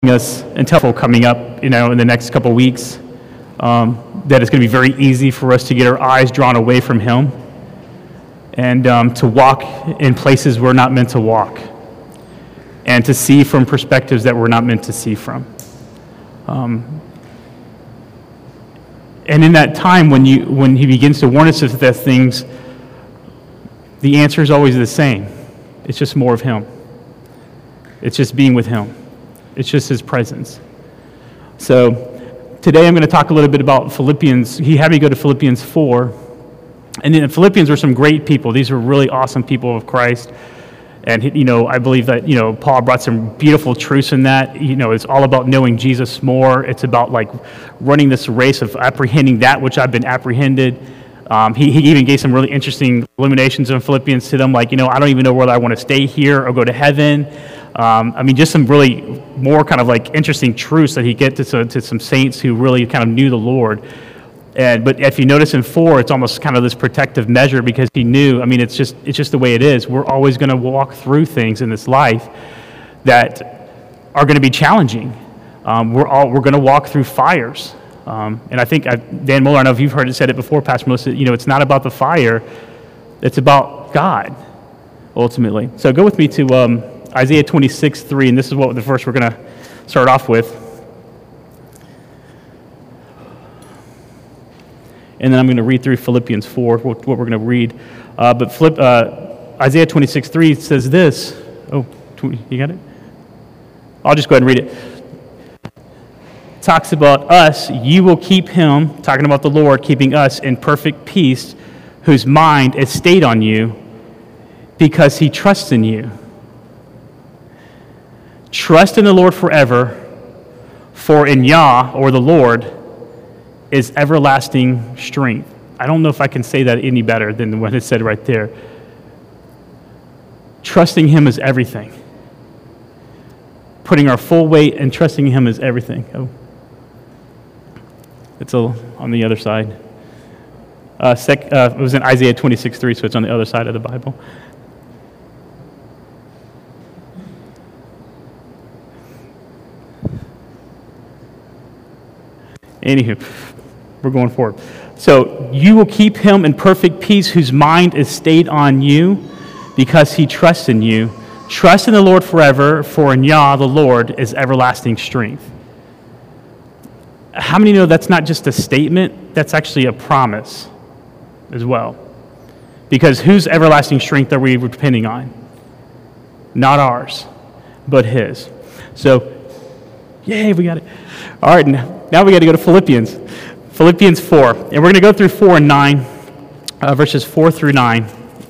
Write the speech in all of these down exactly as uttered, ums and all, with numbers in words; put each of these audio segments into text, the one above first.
us until coming up, you know, in the next couple weeks, um, that it's going to be very easy for us to get our eyes drawn away from Him and um, to walk in places we're not meant to walk and to see from perspectives that we're not meant to see from. Um, and in that time when you when He begins to warn us of the things, the answer is always the same. It's just more of Him. It's just being with Him. It's just His presence. So today I'm going to talk a little bit about Philippians. He had me go to Philippians four. And then Philippians were some great people. These were really awesome people of Christ. And, you know, I believe that, you know, Paul brought some beautiful truths in that. You know, it's all about knowing Jesus more. It's about, like, running this race of apprehending that which I've been apprehended. Um, he, he even gave some really interesting illuminations in Philippians to them, like, you know, I don't even know whether I want to stay here or go to heaven. Um, I mean, just some really more kind of like interesting truths that he gets to, so, to some saints who really kind of knew the Lord. And but if you notice in four, it's almost kind of this protective measure because he knew. I mean, it's just it's just the way it is. We're always going to walk through things in this life that are going to be challenging. Um, we're all we're going to walk through fires. Um, and I think I, Dan Muller, I don't know if you've heard it said it before, Pastor Melissa. You know, it's not about the fire; it's about God, ultimately. So go with me to um, Isaiah twenty-six three, and this is what the verse we're going to start off with. And then I'm going to read through Philippians four, what we're going to read. Uh, but Philipp, uh, Isaiah twenty-six three says this. Oh, you got it? I'll just go ahead and read it. It talks about us. You will keep him, talking about the Lord, keeping us in perfect peace, whose mind is stayed on you because he trusts in you. Trust in the Lord forever, for in Yah, or the Lord, is everlasting strength. I don't know if I can say that any better than what it said right there. Trusting Him is everything. Putting our full weight and trusting Him is everything. Oh, it's a, on the other side. Uh, sec, uh, it was in Isaiah twenty-six three, so it's on the other side of the Bible. Anywho, we're going forward. So, you will keep him in perfect peace whose mind is stayed on you because he trusts in you. Trust in the Lord forever, for in Yah, the Lord, is everlasting strength. How many know that's not just a statement? That's actually a promise as well. Because whose everlasting strength are we depending on? Not ours, but His. So, yay, we got it. All right, now. Now we got to go to Philippians. Philippians four. And we're going to go through four and nine, uh, verses four through nine.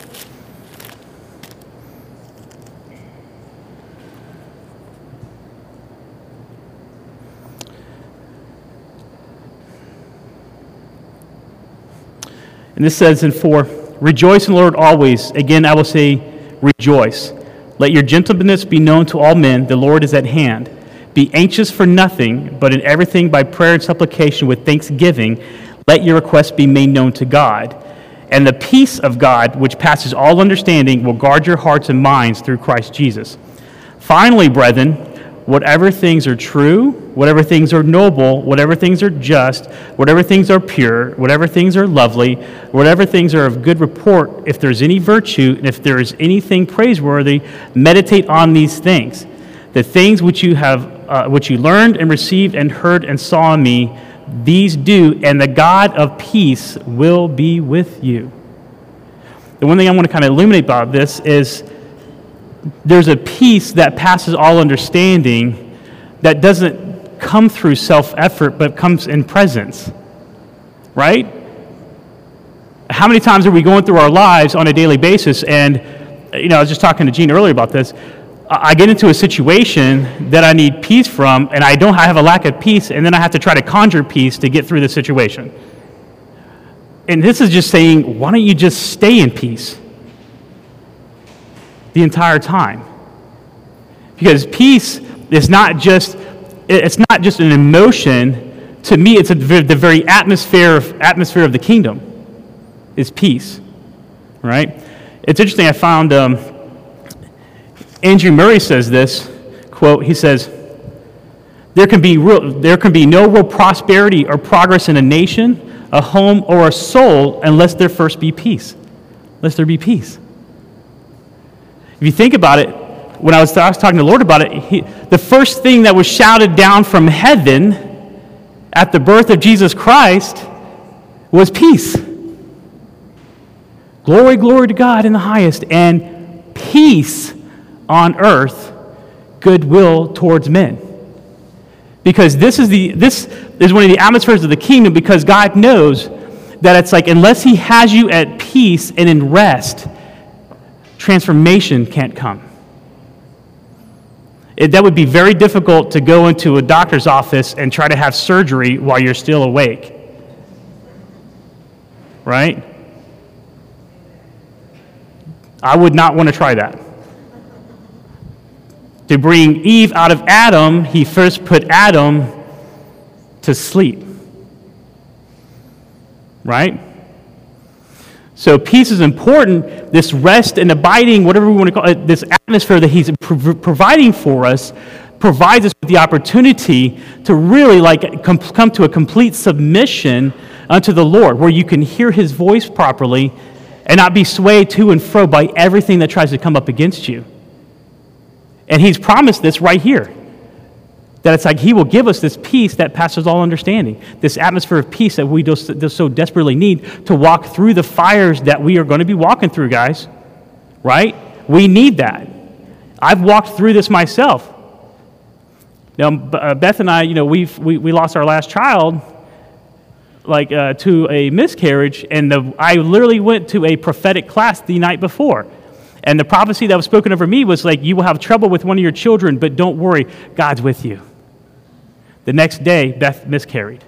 And this says in four, rejoice in the Lord always. Again, I will say, rejoice. Let your gentleness be known to all men. The Lord is at hand. Be anxious for nothing, but in everything by prayer and supplication with thanksgiving, let your requests be made known to God. And the peace of God, which passes all understanding, will guard your hearts and minds through Christ Jesus. Finally, brethren, whatever things are true, whatever things are noble, whatever things are just, whatever things are pure, whatever things are lovely, whatever things are of good report, if there's any virtue, and if there is anything praiseworthy, meditate on these things. The things which you have Uh, which you learned and received and heard and saw in me, these do, and the God of peace will be with you. The one thing I want to kind of illuminate about this is there's a peace that passes all understanding that doesn't come through self-effort, but comes in presence, right? How many times are we going through our lives on a daily basis, and, you know, I was just talking to Gene earlier about this, I get into a situation that I need peace from, and I don't I have a lack of peace, and then I have to try to conjure peace to get through the situation. And this is just saying, why don't you just stay in peace the entire time? Because peace is not just it's not just an emotion. To me, it's a, the very atmosphere of, atmosphere of the kingdom is peace, right? It's interesting. I found. Um, Andrew Murray says this, quote, he says, There can be real, there can be no real prosperity or progress in a nation, a home, or a soul unless there first be peace. Unless there be peace. If you think about it, when I was, I was talking to the Lord about it, he, the first thing that was shouted down from heaven at the birth of Jesus Christ was peace. Glory, glory to God in the highest, and peace on earth, goodwill towards men. Because this is the this is one of the atmospheres of the kingdom, because God knows that it's like unless he has you at peace and in rest, transformation can't come. It, that would be very difficult to go into a doctor's office and try to have surgery while you're still awake. Right? I would not want to try that. To bring Eve out of Adam, he first put Adam to sleep. Right? So peace is important. This rest and abiding, whatever we want to call it, this atmosphere that he's pro- providing for us, provides us with the opportunity to really like com- come to a complete submission unto the Lord, where you can hear his voice properly and not be swayed to and fro by everything that tries to come up against you. And he's promised this right here. That it's like he will give us this peace that passes all understanding. This atmosphere of peace that we just, just so desperately need to walk through the fires that we are going to be walking through, guys. Right? We need that. I've walked through this myself. Now, Beth and I, you know, we've, we, we lost our last child like uh, to a miscarriage, and the, I literally went to a prophetic class the night before. And the prophecy that was spoken over me was like, you will have trouble with one of your children, but don't worry, God's with you. The next day, Beth miscarried.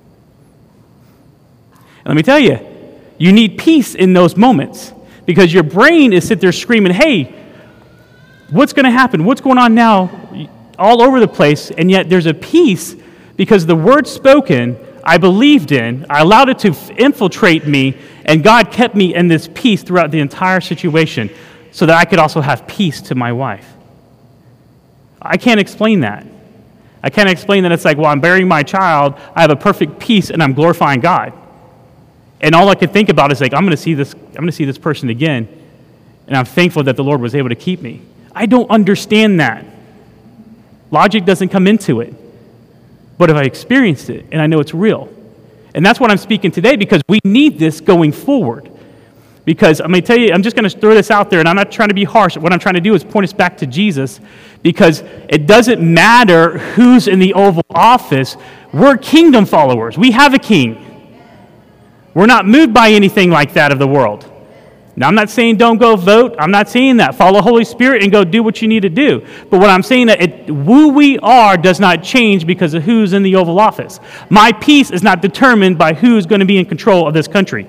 And let me tell you, you need peace in those moments, because your brain is sitting there screaming, hey, what's going to happen? What's going on now? All over the place, and yet there's a peace because the word spoken, I believed in, I allowed it to f- infiltrate me, and God kept me in this peace throughout the entire situation so that I could also have peace to my wife. I can't explain that. I can't explain that it's like, well, I'm burying my child, I have a perfect peace, and I'm glorifying God. And all I can think about is like, I'm going to see this, I'm going to see this person again, and I'm thankful that the Lord was able to keep me. I don't understand that. Logic doesn't come into it. But if I experienced it, and I know it's real. And that's what I'm speaking today, because we need this going forward. Because I'm going to tell you, I'm just going to throw this out there, and I'm not trying to be harsh. What I'm trying to do is point us back to Jesus, because it doesn't matter who's in the Oval Office. We're kingdom followers. We have a king. We're not moved by anything like that of the world. Now, I'm not saying don't go vote. I'm not saying that. Follow Holy Spirit and go do what you need to do. But what I'm saying that it, who we are does not change because of who's in the Oval Office. My peace is not determined by who's going to be in control of this country.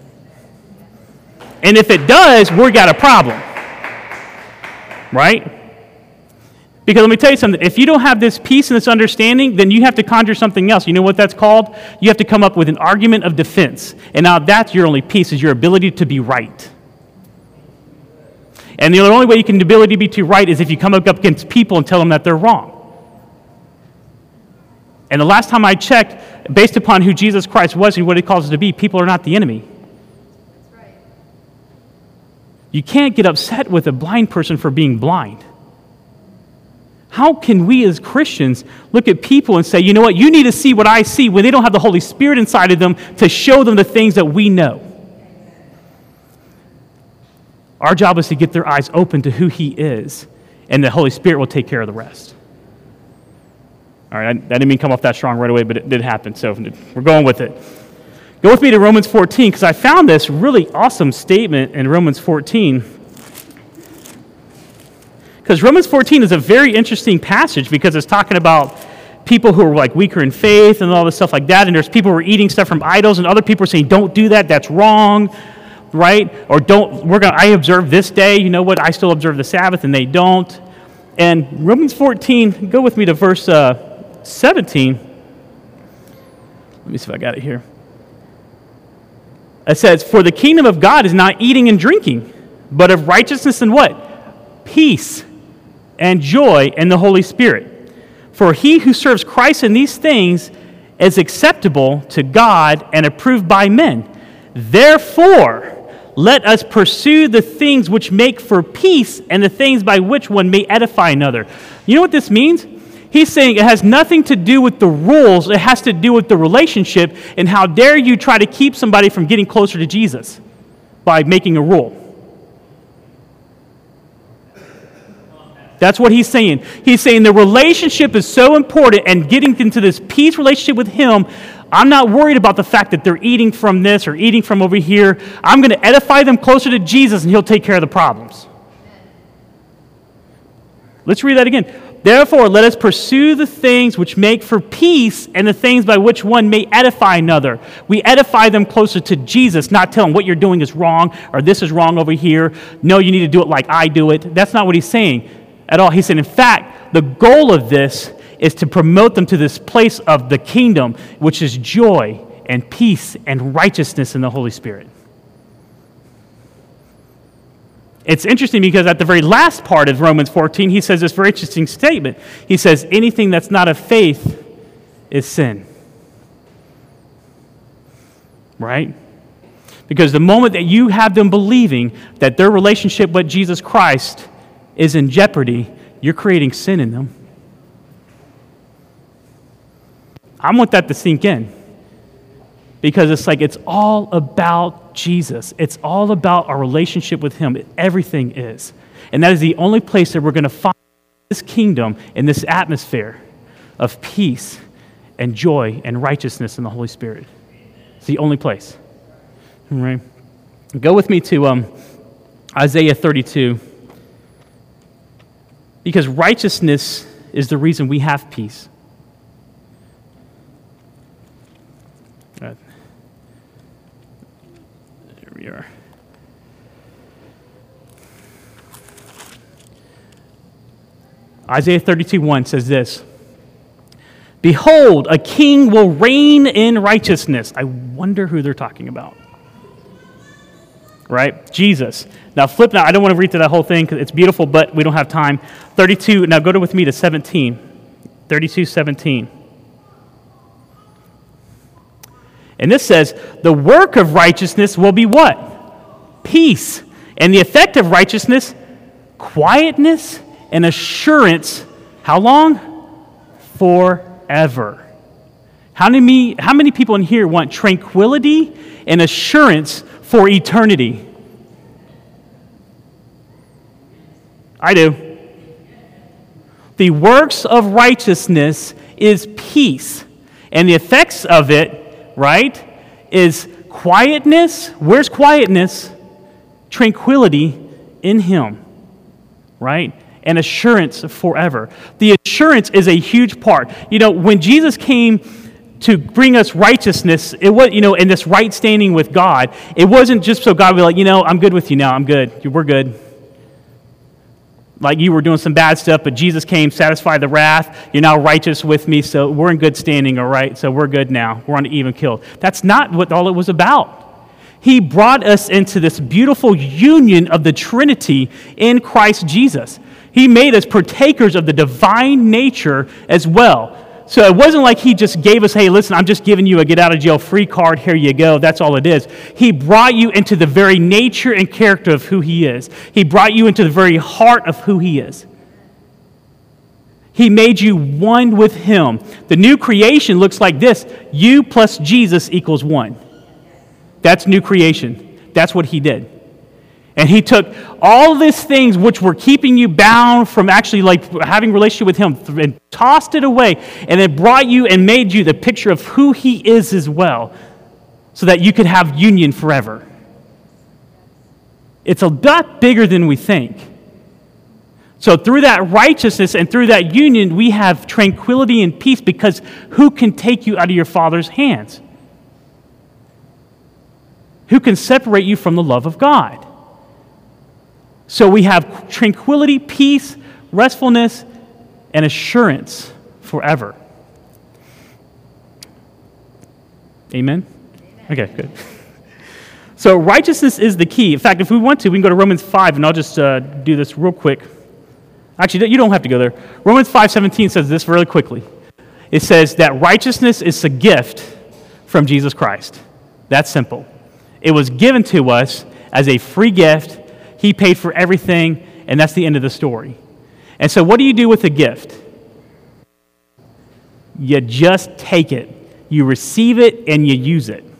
And if it does, we got a problem. Right? Because let me tell you something. If you don't have this peace and this understanding, then you have to conjure something else. You know what that's called? You have to come up with an argument of defense. And now that's your only peace, is your ability to be right. And the only way you can ability to be too right is if you come up against people and tell them that they're wrong. And the last time I checked, based upon who Jesus Christ was and what he calls us to be, people are not the enemy. You can't get upset with a blind person for being blind. How can we as Christians look at people and say, you know what, you need to see what I see, when they don't have the Holy Spirit inside of them to show them the things that we know? Our job is to get their eyes open to who he is, and the Holy Spirit will take care of the rest. All right, I, I didn't mean to come off that strong right away, but it did happen, so we're going with it. Go with me to Romans fourteen, because I found this really awesome statement in Romans fourteen. Because Romans fourteen is a very interesting passage, because it's talking about people who are like weaker in faith and all this stuff like that, and there's people who are eating stuff from idols, and other people are saying, don't do that, that's wrong, right? Or don't, we're going to, I observe this day, you know what, I still observe the Sabbath, and they don't. And Romans fourteen, go with me to verse uh, seventeen. Let me see if I got it here. It says, for the kingdom of God is not eating and drinking, but of righteousness and what? Peace and joy in the Holy Spirit. For he who serves Christ in these things is acceptable to God and approved by men. Therefore, let us pursue the things which make for peace and the things by which one may edify another. You know what this means? He's saying it has nothing to do with the rules. It has to do with the relationship, and how dare you try to keep somebody from getting closer to Jesus by making a rule. That's what he's saying. He's saying the relationship is so important, and getting into this peace relationship with him, I'm not worried about the fact that they're eating from this or eating from over here. I'm going to edify them closer to Jesus, and he'll take care of the problems. Let's read that again. Therefore, let us pursue the things which make for peace and the things by which one may edify another. We edify them closer to Jesus, not tell them what you're doing is wrong or this is wrong over here. No, you need to do it like I do it. That's not what he's saying at all. He said, in fact, the goal of this is to promote them to this place of the kingdom, which is joy and peace and righteousness in the Holy Spirit. It's interesting because at the very last part of Romans fourteen, he says this very interesting statement. He says, anything that's not of faith is sin. Right? Because the moment that you have them believing that their relationship with Jesus Christ is in jeopardy, you're creating sin in them. I want that to sink in, because it's like it's all about Jesus. It's all about our relationship with him. Everything is. And that is the only place that we're going to find this kingdom and this atmosphere of peace and joy and righteousness in the Holy Spirit. It's the only place. All right? Go with me to um, Isaiah thirty-two. Because righteousness is the reason we have peace. Right. There we are. Isaiah thirty-two one says this. Behold, a king will reign in righteousness. I wonder who they're talking about. Right? Jesus. Now flip now. I don't want to read through that whole thing because it's beautiful, but we don't have time. thirty-two. Now go to with me to seventeen. thirty-two seventeen. And this says, the work of righteousness will be what? Peace. And the effect of righteousness, quietness and assurance. How long? Forever. How many, how many people in here want tranquility and assurance for eternity? I do. The works of righteousness is peace. And the effects of it, right, is quietness. Where's quietness? Tranquility in him, right? And assurance forever. The assurance is a huge part. You know, when Jesus came to bring us righteousness, it was, you know, in this right standing with God, it wasn't just so God would be like, you know, I'm good with you now, I'm good, we're good. Like you were doing some bad stuff, but Jesus came, satisfied the wrath, you're now righteous with me, so we're in good standing, all right, so we're good now, we're on an even keel. That's not what all it was about. He brought us into this beautiful union of the Trinity in Christ Jesus. He made us partakers of the divine nature as well. So it wasn't like he just gave us, hey, listen, I'm just giving you a get-out-of-jail-free card, here you go, that's all it is. He brought you into the very nature and character of who he is. He brought you into the very heart of who he is. He made you one with him. The new creation looks like this. You plus Jesus equals one. That's new creation. That's what he did. And he took all these things which were keeping you bound from actually like having a relationship with him and tossed it away, and it brought you and made you the picture of who he is as well, so that you could have union forever. It's a lot bigger than we think. So through that righteousness and through that union, we have tranquility and peace, because who can take you out of your Father's hands? Who can separate you from the love of God? So we have tranquility, peace, restfulness, and assurance forever. Amen? Okay, good. So righteousness is the key. In fact, if we want to, we can go to Romans five, and I'll just uh, do this real quick. Actually, you don't have to go there. Romans five seventeen says this really quickly. It says that righteousness is a gift from Jesus Christ. That's simple. It was given to us as a free gift. He paid for everything, and that's the end of the story. And so what do you do with a gift? You just take it. You receive it, and you use it.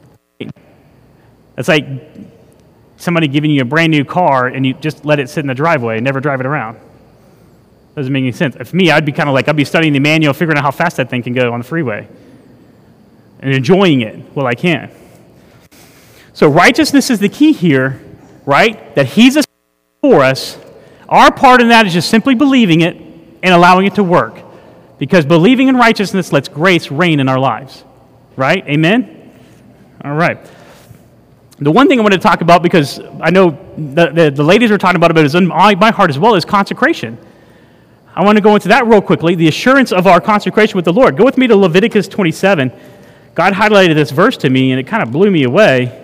It's like somebody giving you a brand new car, and you just let it sit in the driveway and never drive it around. Doesn't make any sense. If me, I'd be kind of like, I'd be studying the manual, figuring out how fast that thing can go on the freeway, and enjoying it while I can. So righteousness is the key here, right? That he's a for us. Our part in that is just simply believing it and allowing it to work. Because believing in righteousness lets grace reign in our lives. Right? Amen? All right. The one thing I want to talk about, because I know the, the, the ladies are talking about it, but it's in my, my heart as well, is consecration. I want to go into that real quickly, the assurance of our consecration with the Lord. Go with me to Leviticus twenty-seven. God highlighted this verse to me, and it kind of blew me away.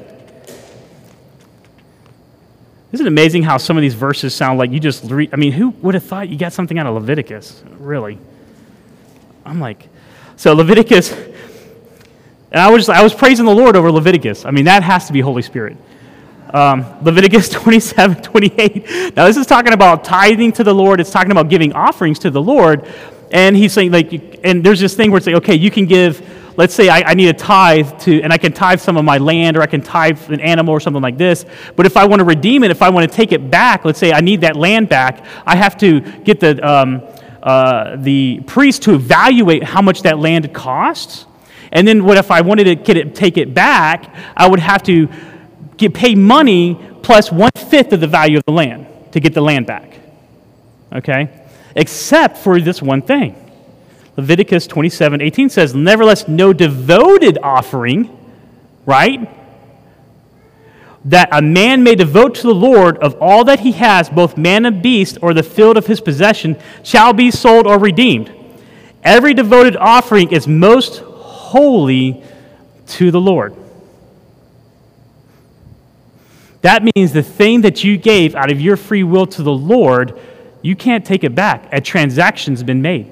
Isn't it amazing how some of these verses sound like you just read? I mean, who would have thought you got something out of Leviticus? Really? I'm like, so Leviticus, and I was I was praising the Lord over Leviticus. I mean, that has to be Holy Spirit. Um, Leviticus twenty-seven, twenty-eight. Now, this is talking about tithing to the Lord. It's talking about giving offerings to the Lord. And he's saying, like, and there's this thing where it's like, okay, you can give, let's say I, I need a tithe to, and I can tithe some of my land, or I can tithe an animal or something like this. But if I want to redeem it, if I want to take it back, let's say I need that land back, I have to get the um, uh, the priest to evaluate how much that land costs. And then what if I wanted to get it, take it back, I would have to get pay money plus one-fifth of the value of the land to get the land back. Okay? Except for this one thing. Leviticus twenty-seven, eighteen says, nevertheless, no devoted offering, right, that a man may devote to the Lord of all that he has, both man and beast, or the field of his possession, shall be sold or redeemed. Every devoted offering is most holy to the Lord. That means the thing that you gave out of your free will to the Lord, you can't take it back. A transaction's been made.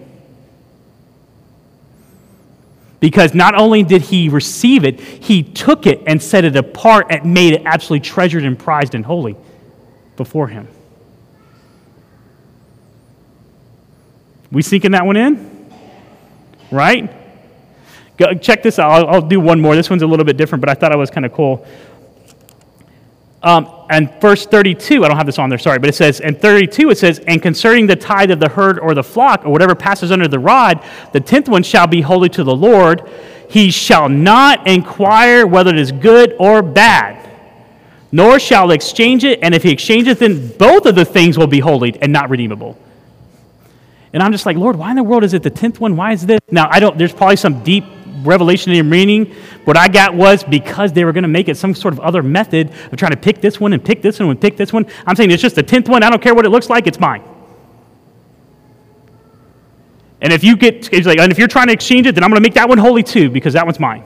Because not only did he receive it, he took it and set it apart and made it absolutely treasured and prized and holy before him. We sinking that one in? Right? Go, check this out. I'll, I'll do one more. This one's a little bit different, but I thought it was kind of cool. Um, and verse thirty-two, I don't have this on there, sorry, but it says, in thirty-two it says, and concerning the tithe of the herd or the flock, or whatever passes under the rod, the tenth one shall be holy to the Lord. He shall not inquire whether it is good or bad, nor shall exchange it, and if he exchanges, then both of the things will be holy and not redeemable. And I'm just like, Lord, why in the world is it the tenth one? Why is this? Now, I don't, there's probably some deep revelation meaning. What I got was because they were going to make it some sort of other method of trying to pick this one and pick this one and pick this one. I'm saying it's just the tenth one. I don't care what it looks like. It's mine. And if you get, it's like, and if you're trying to exchange it, then I'm going to make that one holy too, because that one's mine.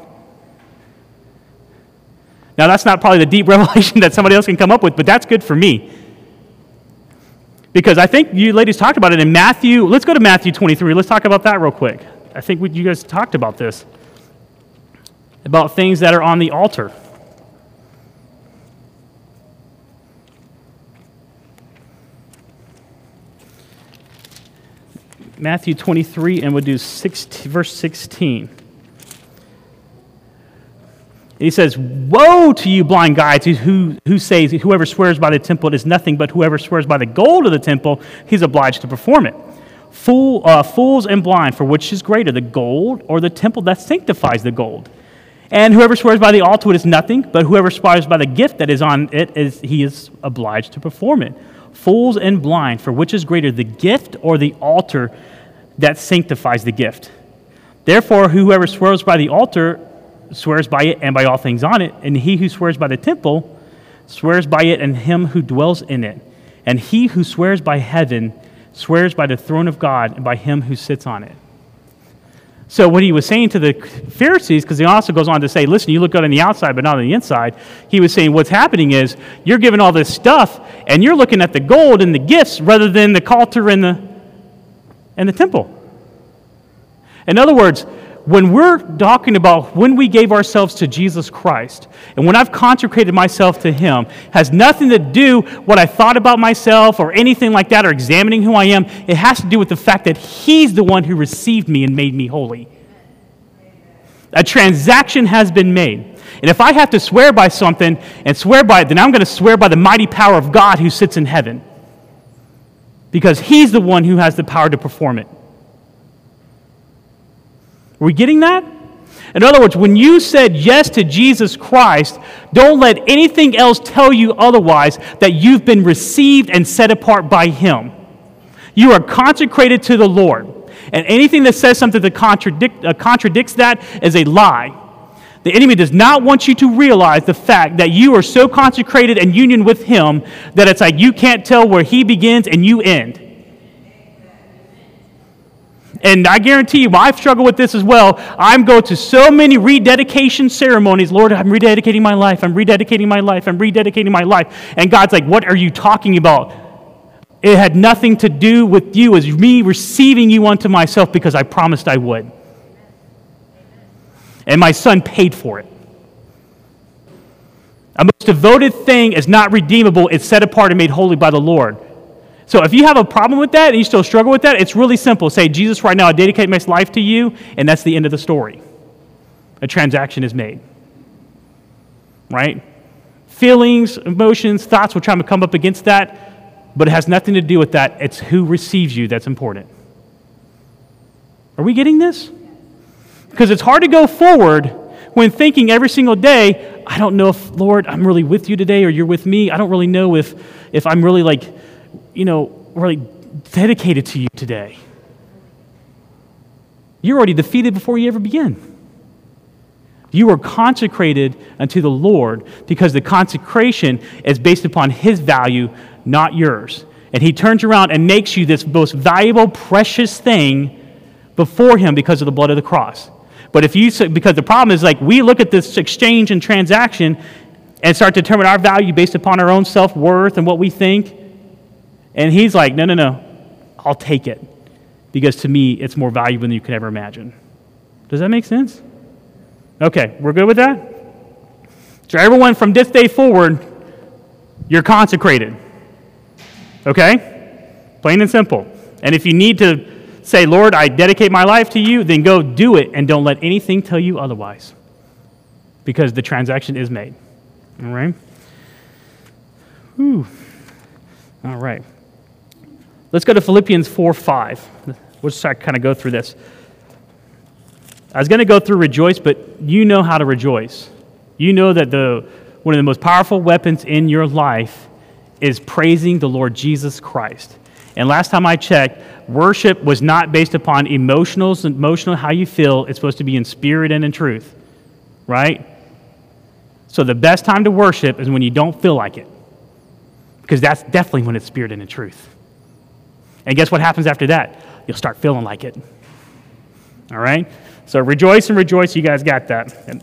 Now, that's not probably the deep revelation that somebody else can come up with, but that's good for me. Because I think you ladies talked about it in Matthew. Let's go to Matthew twenty-three. Let's talk about that real quick. I think we, you guys talked about this, about things that are on the altar. Matthew twenty-three, and we'll do sixteen, verse sixteen. He says, woe to you blind guides who, who say, whoever swears by the temple is nothing, but whoever swears by the gold of the temple, he's obliged to perform it. Fool, uh, fools and blind, for which is greater, the gold or the temple that sanctifies the gold? And whoever swears by the altar is nothing, but whoever swears by the gift that is on it, is he is obliged to perform it. Fools and blind, for which is greater, the gift or the altar that sanctifies the gift? Therefore, whoever swears by the altar swears by it and by all things on it, and he who swears by the temple swears by it and him who dwells in it. And he who swears by heaven swears by the throne of God and by him who sits on it. So what he was saying to the Pharisees, because he also goes on to say, listen, you look good on the outside, but not on the inside. He was saying what's happening is you're giving all this stuff, and you're looking at the gold and the gifts rather than the altar and the, and the temple. In other words, when we're talking about when we gave ourselves to Jesus Christ, and when I've consecrated myself to Him, has nothing to do what I thought about myself or anything like that or examining who I am. It has to do with the fact that He's the one who received me and made me holy. A transaction has been made. And if I have to swear by something and swear by it, then I'm going to swear by the mighty power of God who sits in heaven. Because He's the one who has the power to perform it. Are we getting that? In other words, when you said yes to Jesus Christ, don't let anything else tell you otherwise, that you've been received and set apart by Him. You are consecrated to the Lord. And anything that says something that contradict, uh, contradicts that is a lie. The enemy does not want you to realize the fact that you are so consecrated and union with Him that it's like you can't tell where He begins and you end. And I guarantee you, I've struggled with this as well. I'm going to so many rededication ceremonies. Lord, I'm rededicating my life. I'm rededicating my life. I'm rededicating my life. And God's like, what are you talking about? It had nothing to do with you. It was me receiving you unto myself because I promised I would. And my Son paid for it. A most devoted thing is not redeemable. It's set apart and made holy by the Lord. So if you have a problem with that and you still struggle with that, it's really simple. Say, Jesus, right now I dedicate my life to you, and that's the end of the story. A transaction is made. Right? Feelings, emotions, thoughts will try to come up against that, but it has nothing to do with that. It's who receives you that's important. Are we getting this? Because it's hard to go forward when thinking every single day, I don't know if, Lord, I'm really with you today or you're with me. I don't really know if, if I'm really like, you know, really dedicated to you today. You're already defeated before you ever begin. You are consecrated unto the Lord because the consecration is based upon His value, not yours. And He turns around and makes you this most valuable, precious thing before Him because of the blood of the cross. But if you, because the problem is like we look at this exchange and transaction and start to determine our value based upon our own self-worth and what we think. And He's like, no, no, no, I'll take it. Because to me, it's more valuable than you could ever imagine. Does that make sense? Okay, we're good with that? So everyone from this day forward, you're consecrated. Okay? Plain and simple. And if you need to say, Lord, I dedicate my life to you, then go do it and don't let anything tell you otherwise. Because the transaction is made. All right? Whew. All right. Let's go to Philippians four five. We'll just kind of go through this. I was going to go through rejoice, but you know how to rejoice. You know that the one of the most powerful weapons in your life is praising the Lord Jesus Christ. And last time I checked, worship was not based upon emotionals, emotional how you feel. It's supposed to be in spirit and in truth, right? So the best time to worship is when you don't feel like it, because that's definitely when it's spirit and in truth. And guess what happens after that? You'll start feeling like it. All right? So rejoice and rejoice. You guys got that.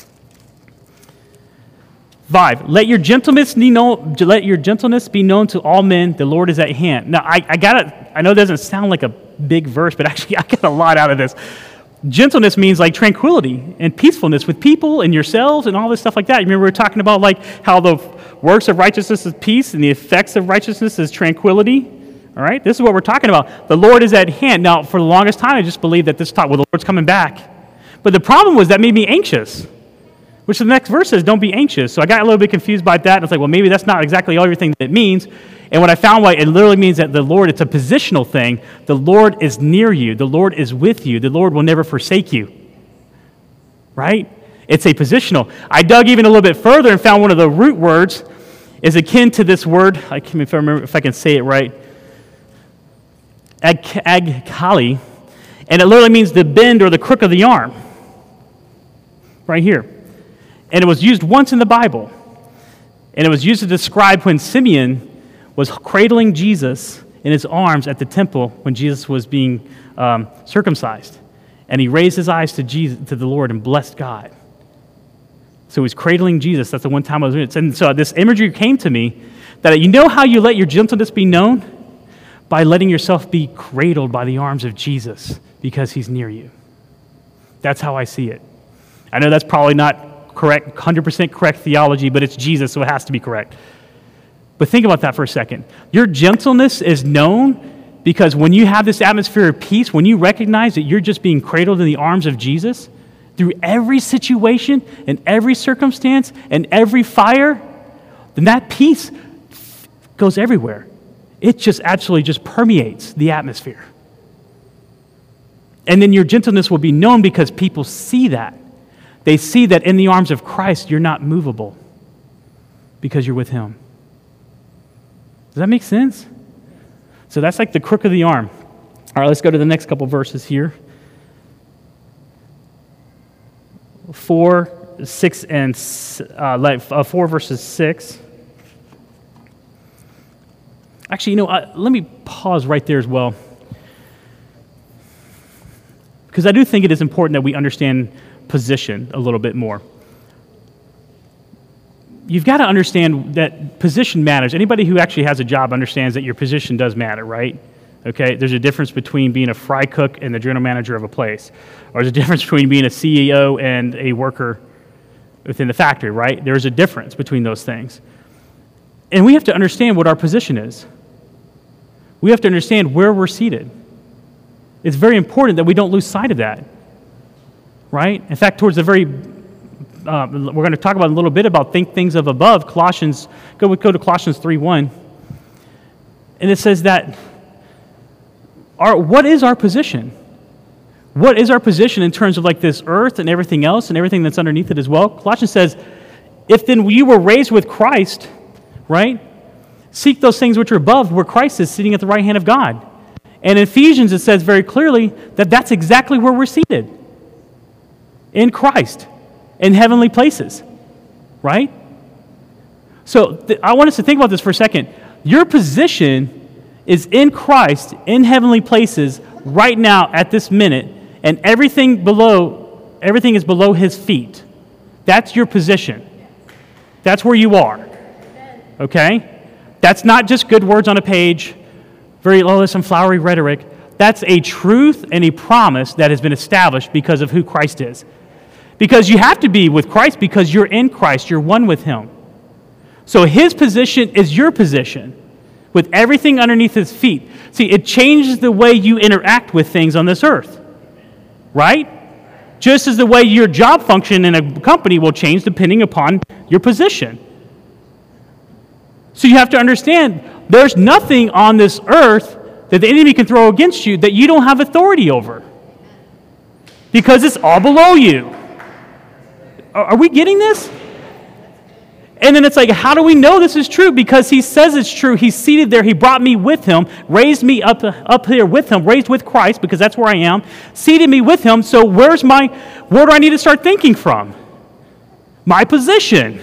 Five, let your gentleness be known, let your gentleness be known to all men. The Lord is at hand. Now, I, I got it. I know it doesn't sound like a big verse, but actually I get a lot out of this. Gentleness means like tranquility and peacefulness with people and yourselves and all this stuff like that. You remember we were talking about like how the works of righteousness is peace and the effects of righteousness is tranquility. All right, this is what we're talking about. The Lord is at hand. Now, for the longest time, I just believed that this taught, well, the Lord's coming back. But the problem was that made me anxious, which the next verse says, don't be anxious. So I got a little bit confused by that. And it's like, well, maybe that's not exactly everything that it means. And what I found, like, it literally means that the Lord, it's a positional thing. The Lord is near you. The Lord is with you. The Lord will never forsake you. Right? It's a positional. I dug even a little bit further and found one of the root words is akin to this word. I can't if I remember if I can say it right. Ag- agkali, and it literally means the bend or the crook of the arm, right here. And it was used once in the Bible, and it was used to describe when Simeon was cradling Jesus in his arms at the temple when Jesus was being um, circumcised. And he raised his eyes to Jesus, to the Lord, and blessed God. So he's cradling Jesus. That's the one time I was doing it. And so this imagery came to me that you know how you let your gentleness be known? By letting yourself be cradled by the arms of Jesus because he's near you. That's how I see it. I know that's probably not correct, one hundred percent correct theology, but it's Jesus, so it has to be correct. But think about that for a second. Your gentleness is known because when you have this atmosphere of peace, when you recognize that you're just being cradled in the arms of Jesus, through every situation and every circumstance and every fire, then that peace goes everywhere. It just actually just permeates the atmosphere. And then your gentleness will be known because people see that. They see that in the arms of Christ, you're not movable because you're with him. Does that make sense? So that's like the crook of the arm. All right, let's go to the next couple verses here. Four, six, and uh, like, uh, four verses six. Actually, you know, uh, let me pause right there as well. Because I do think it is important that we understand position a little bit more. You've got to understand that position matters. Anybody who actually has a job understands that your position does matter, right? Okay, there's a difference between being a fry cook and the general manager of a place. Or there's a difference between being a C E O and a worker within the factory, right? There's a difference between those things. And we have to understand what our position is. We have to understand where we're seated. It's very important that we don't lose sight of that, right? In fact, towards the very, uh, we're going to talk about a little bit about think things of above. Colossians, go, go to Colossians three one. And it says that, our, what is our position? What is our position in terms of like this earth and everything else and everything that's underneath it as well? Colossians says, if then you were raised with Christ, right? Seek those things which are above, where Christ is sitting at the right hand of God. And in Ephesians, it says very clearly that that's exactly where we're seated. In Christ, in heavenly places, right? So th- I want us to think about this for a second. Your position is in Christ, in heavenly places, right now at this minute, and everything below, everything is below his feet. That's your position. That's where you are. Okay? That's not just good words on a page, very low, some flowery rhetoric. That's a truth and a promise that has been established because of who Christ is. Because you have to be with Christ because you're in Christ. You're one with him. So his position is your position with everything underneath his feet. See, it changes the way you interact with things on this earth. Right? Just as the way your job function in a company will change depending upon your position. So you have to understand, there's nothing on this earth that the enemy can throw against you that you don't have authority over. Because it's all below you. Are we getting this? And then it's like, how do we know this is true? Because he says it's true. He's seated there. He brought me with him, raised me up, up here with him, raised with Christ, because that's where I am, seated me with him. So where's my, where do I need to start thinking from? My position.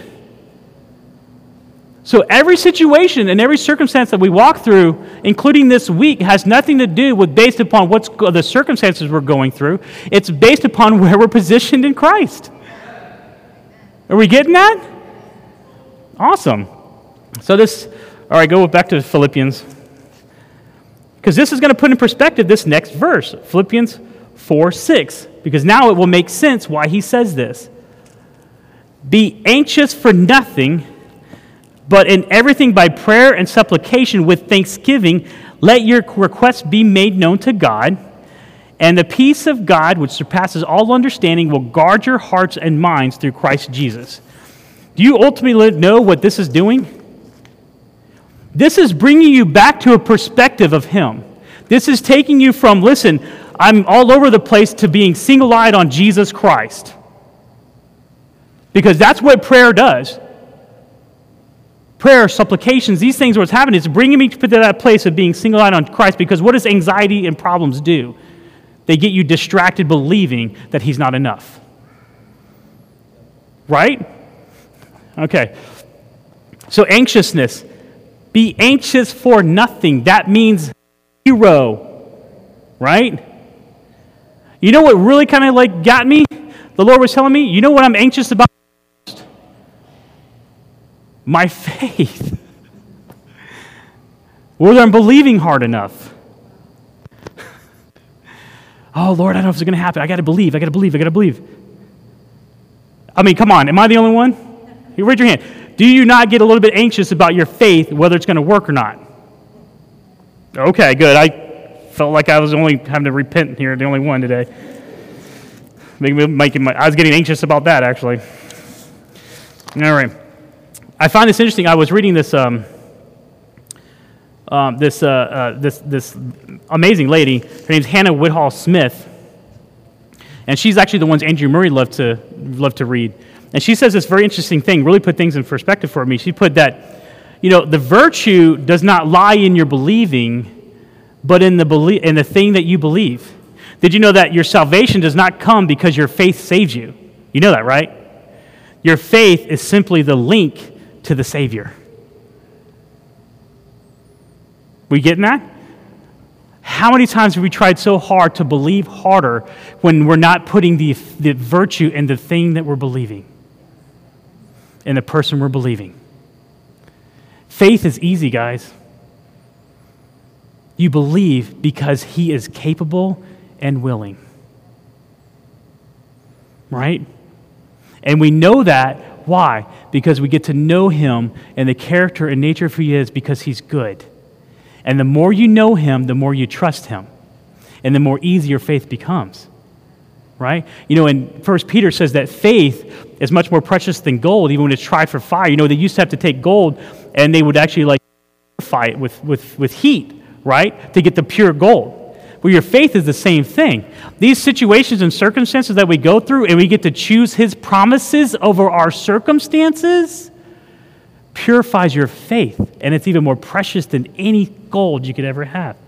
So every situation and every circumstance that we walk through, including this week, has nothing to do with based upon what's the circumstances we're going through. It's based upon where we're positioned in Christ. Are we getting that? Awesome. So this, all right, go back to Philippians. Because this is going to put in perspective this next verse, Philippians four six. Because now it will make sense why he says this. Be anxious for nothing, but in everything by prayer and supplication with thanksgiving, let your requests be made known to God, and the peace of God, which surpasses all understanding, will guard your hearts and minds through Christ Jesus. Do you ultimately know what this is doing? This is bringing you back to a perspective of him. This is taking you from, listen, I'm all over the place, to being single-eyed on Jesus Christ. Because that's what prayer does. Prayer, supplications, these things, what's happening is bringing me to that place of being single-eyed on Christ, because what does anxiety and problems do? They get you distracted believing that he's not enough. Right? Okay. So anxiousness. Be anxious for nothing. That means zero. Right? You know what really kind of like got me? The Lord was telling me, you know what I'm anxious about? My faith. Whether I'm believing hard enough. Oh, Lord, I don't know if it's going to happen. I got to believe, I got to believe, I got to believe. I mean, come on, am I the only one? You raise your hand. Do you not get a little bit anxious about your faith, whether it's going to work or not? Okay, good. I felt like I was only having to repent here, the only one today. Making my, I was getting anxious about that, actually. All right. I find this interesting. I was reading this um, um, this uh, uh, this this amazing lady. Her name's Hannah Whitall Smith, and she's actually the ones Andrew Murray loved to loved to read. And she says this very interesting thing. Really put things in perspective for me. She put that, you know, the virtue does not lie in your believing, but in the belie- in the thing that you believe. Did you know that your salvation does not come because your faith saves you? You know that, right? Your faith is simply the link to the Savior. We getting that? How many times have we tried so hard to believe harder when we're not putting the, the virtue in the thing that we're believing, in the person we're believing? Faith is easy, guys. You believe because He is capable and willing. Right? And we know that. Why? Because we get to know Him and the character and nature of who He is because He's good. And the more you know Him, the more you trust Him. And the more easy your faith becomes. Right? You know, and First Peter says that faith is much more precious than gold, even when it's tried for fire. You know, they used to have to take gold and they would actually like purify it with, with, with heat, right? To get the pure gold. Well, your faith is the same thing. These situations and circumstances that we go through and we get to choose His promises over our circumstances purifies your faith. And it's even more precious than any gold you could ever have.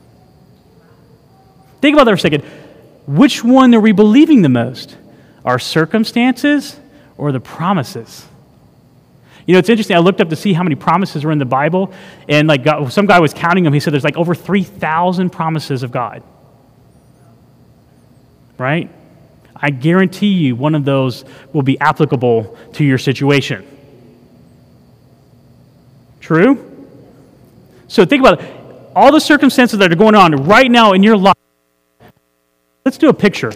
Think about that for a second. Which one are we believing the most? Our circumstances or the promises? You know, it's interesting. I looked up to see how many promises were in the Bible, and like God, some guy was counting them. He said there's like over three thousand promises of God. Right? I guarantee you one of those will be applicable to your situation. True? So think about it. All the circumstances that are going on right now in your life. Let's do a picture.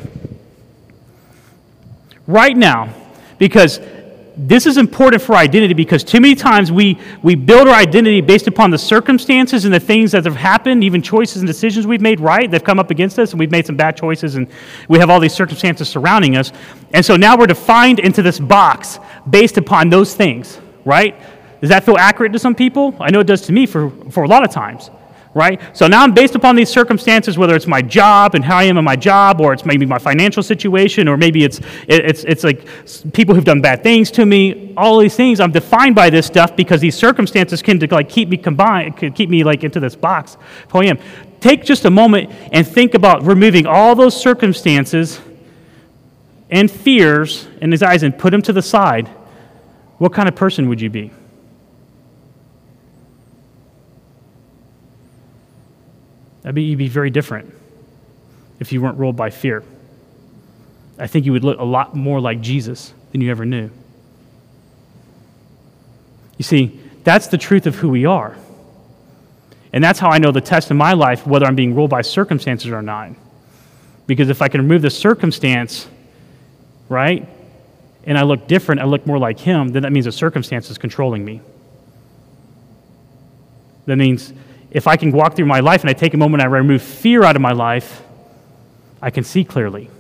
Right now, because this is important for identity, because too many times we, we build our identity based upon the circumstances and the things that have happened, even choices and decisions we've made, right? They've come up against us and we've made some bad choices and we have all these circumstances surrounding us. And so now we're defined into this box based upon those things, right? Does that feel accurate to some people? I know it does to me for, for a lot of times, right? So now I'm based upon these circumstances, whether it's my job and how I am in my job, or it's maybe my financial situation, or maybe it's it's it's like people who've done bad things to me. All these things, I'm defined by this stuff because these circumstances can like keep me combined, could keep me like into this box. Who I am. Take just a moment and think about removing all those circumstances and fears in His eyes and put them to the side. What kind of person would you be? That'd be, you'd be very different if you weren't ruled by fear. I think you would look a lot more like Jesus than you ever knew. You see, that's the truth of who we are. And that's how I know the test in my life, whether I'm being ruled by circumstances or not. Because if I can remove the circumstance, right, and I look different, I look more like Him, then that means the circumstance is controlling me. That means if I can walk through my life and I take a moment and I remove fear out of my life, I can see clearly.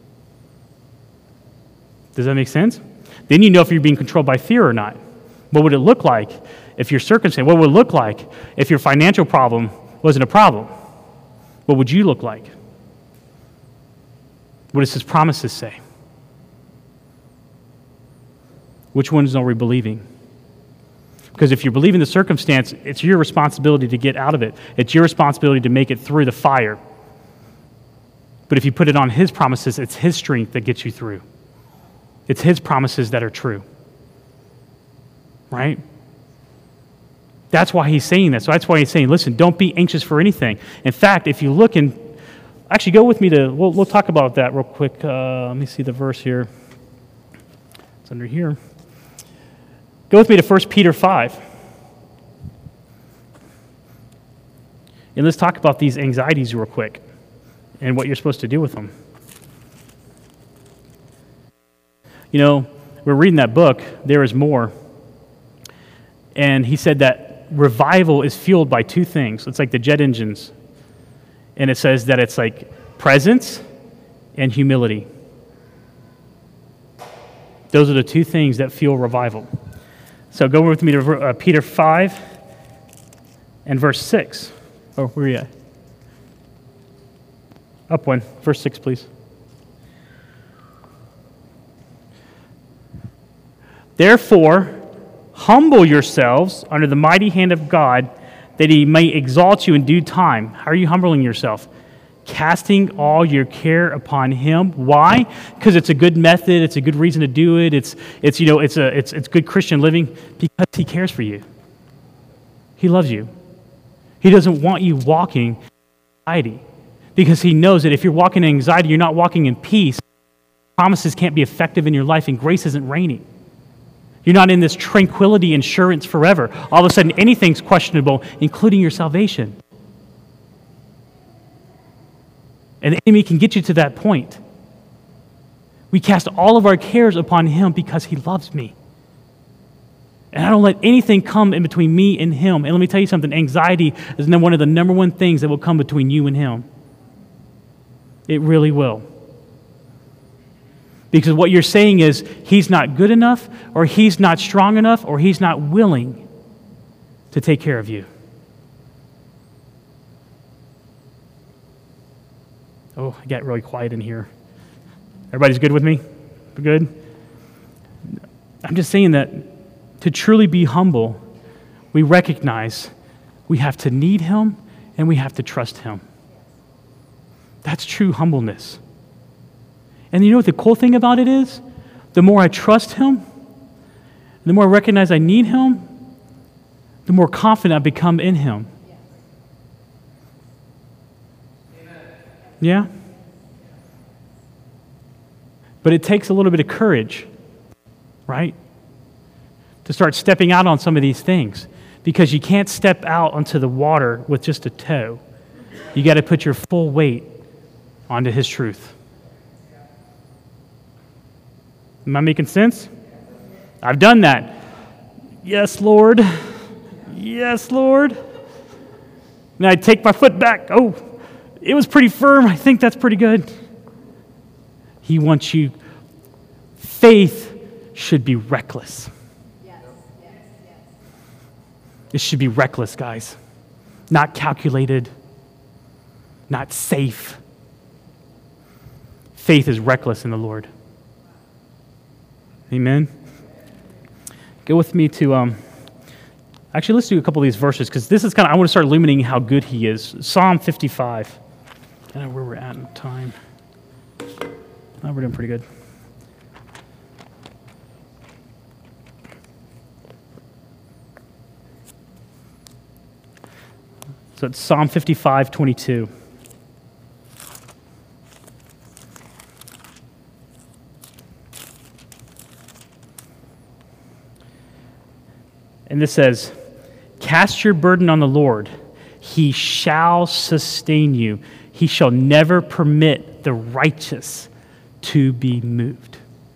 Does that make sense? Then you know if you're being controlled by fear or not. What would it look like if your circumstance, what would it look like if your financial problem wasn't a problem? What would you look like? What does His promises say? Which ones are we believing? Because if you're believing the circumstance, it's your responsibility to get out of it. It's your responsibility to make it through the fire. But if you put it on His promises, it's His strength that gets you through. It's His promises that are true. Right? That's why He's saying that. So that's why He's saying, listen, don't be anxious for anything. In fact, if you look in Actually, go with me to, we'll, we'll talk about that real quick. Uh, let me see the verse here. It's under here. Go with me to First Peter five. And let's talk about these anxieties real quick and what you're supposed to do with them. You know, we're reading that book, There Is More. And he said that revival is fueled by two things. It's like the jet engines. And it says that it's like presence and humility. Those are the two things that fuel revival. So go with me to uh, Peter five and verse six. Oh, where are you at? Up one. Verse six, please. Therefore, humble yourselves under the mighty hand of God, that he may exalt you in due time. How are you humbling yourself? Casting all your care upon him. Why? Because it's a good method. It's a good reason to do it. It's it's you know it's a it's it's good Christian living because he cares for you. He loves you. He doesn't want you walking in anxiety because he knows that if you're walking in anxiety, you're not walking in peace. Promises can't be effective in your life, and grace isn't reigning. You're not in this tranquility insurance forever. All of a sudden, anything's questionable, including your salvation. And the enemy can get you to that point. We cast all of our cares upon him because he loves me. And I don't let anything come in between me and him. And let me tell you something, anxiety is one of the number one things that will come between you and him. It really will. Because what you're saying is he's not good enough, or he's not strong enough, or he's not willing to take care of you. Oh, I got really quiet in here. Everybody's good with me? We're good? I'm just saying that to truly be humble, we recognize we have to need him and we have to trust him. That's true humbleness. And you know what the cool thing about it is? The more I trust him, the more I recognize I need him, the more confident I become in him. Yeah? But it takes a little bit of courage, right? To start stepping out on some of these things. Because you can't step out onto the water with just a toe. You got to put your full weight onto his truth. Am I making sense? I've done that. Yes, Lord. Yes, Lord. And I take my foot back. Oh, it was pretty firm. I think that's pretty good. He wants you. Faith should be reckless. Yes, yes, yes. It should be reckless, guys. Not calculated. Not safe. Faith is reckless in the Lord. Amen. Go with me to, um, actually, let's do a couple of these verses, because this is kind of, I want to start illuminating how good he is. Psalm fifty-five. I don't know where we're at in time. Oh, we're doing pretty good. So it's Psalm fifty-five, twenty-two. And this says, cast your burden on the Lord. He shall sustain you. He shall never permit the righteous to be moved.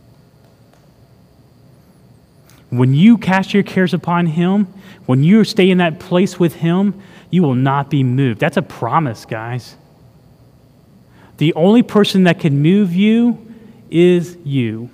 When you cast your cares upon him, when you stay in that place with him, you will not be moved. That's a promise, guys. The only person that can move you is you.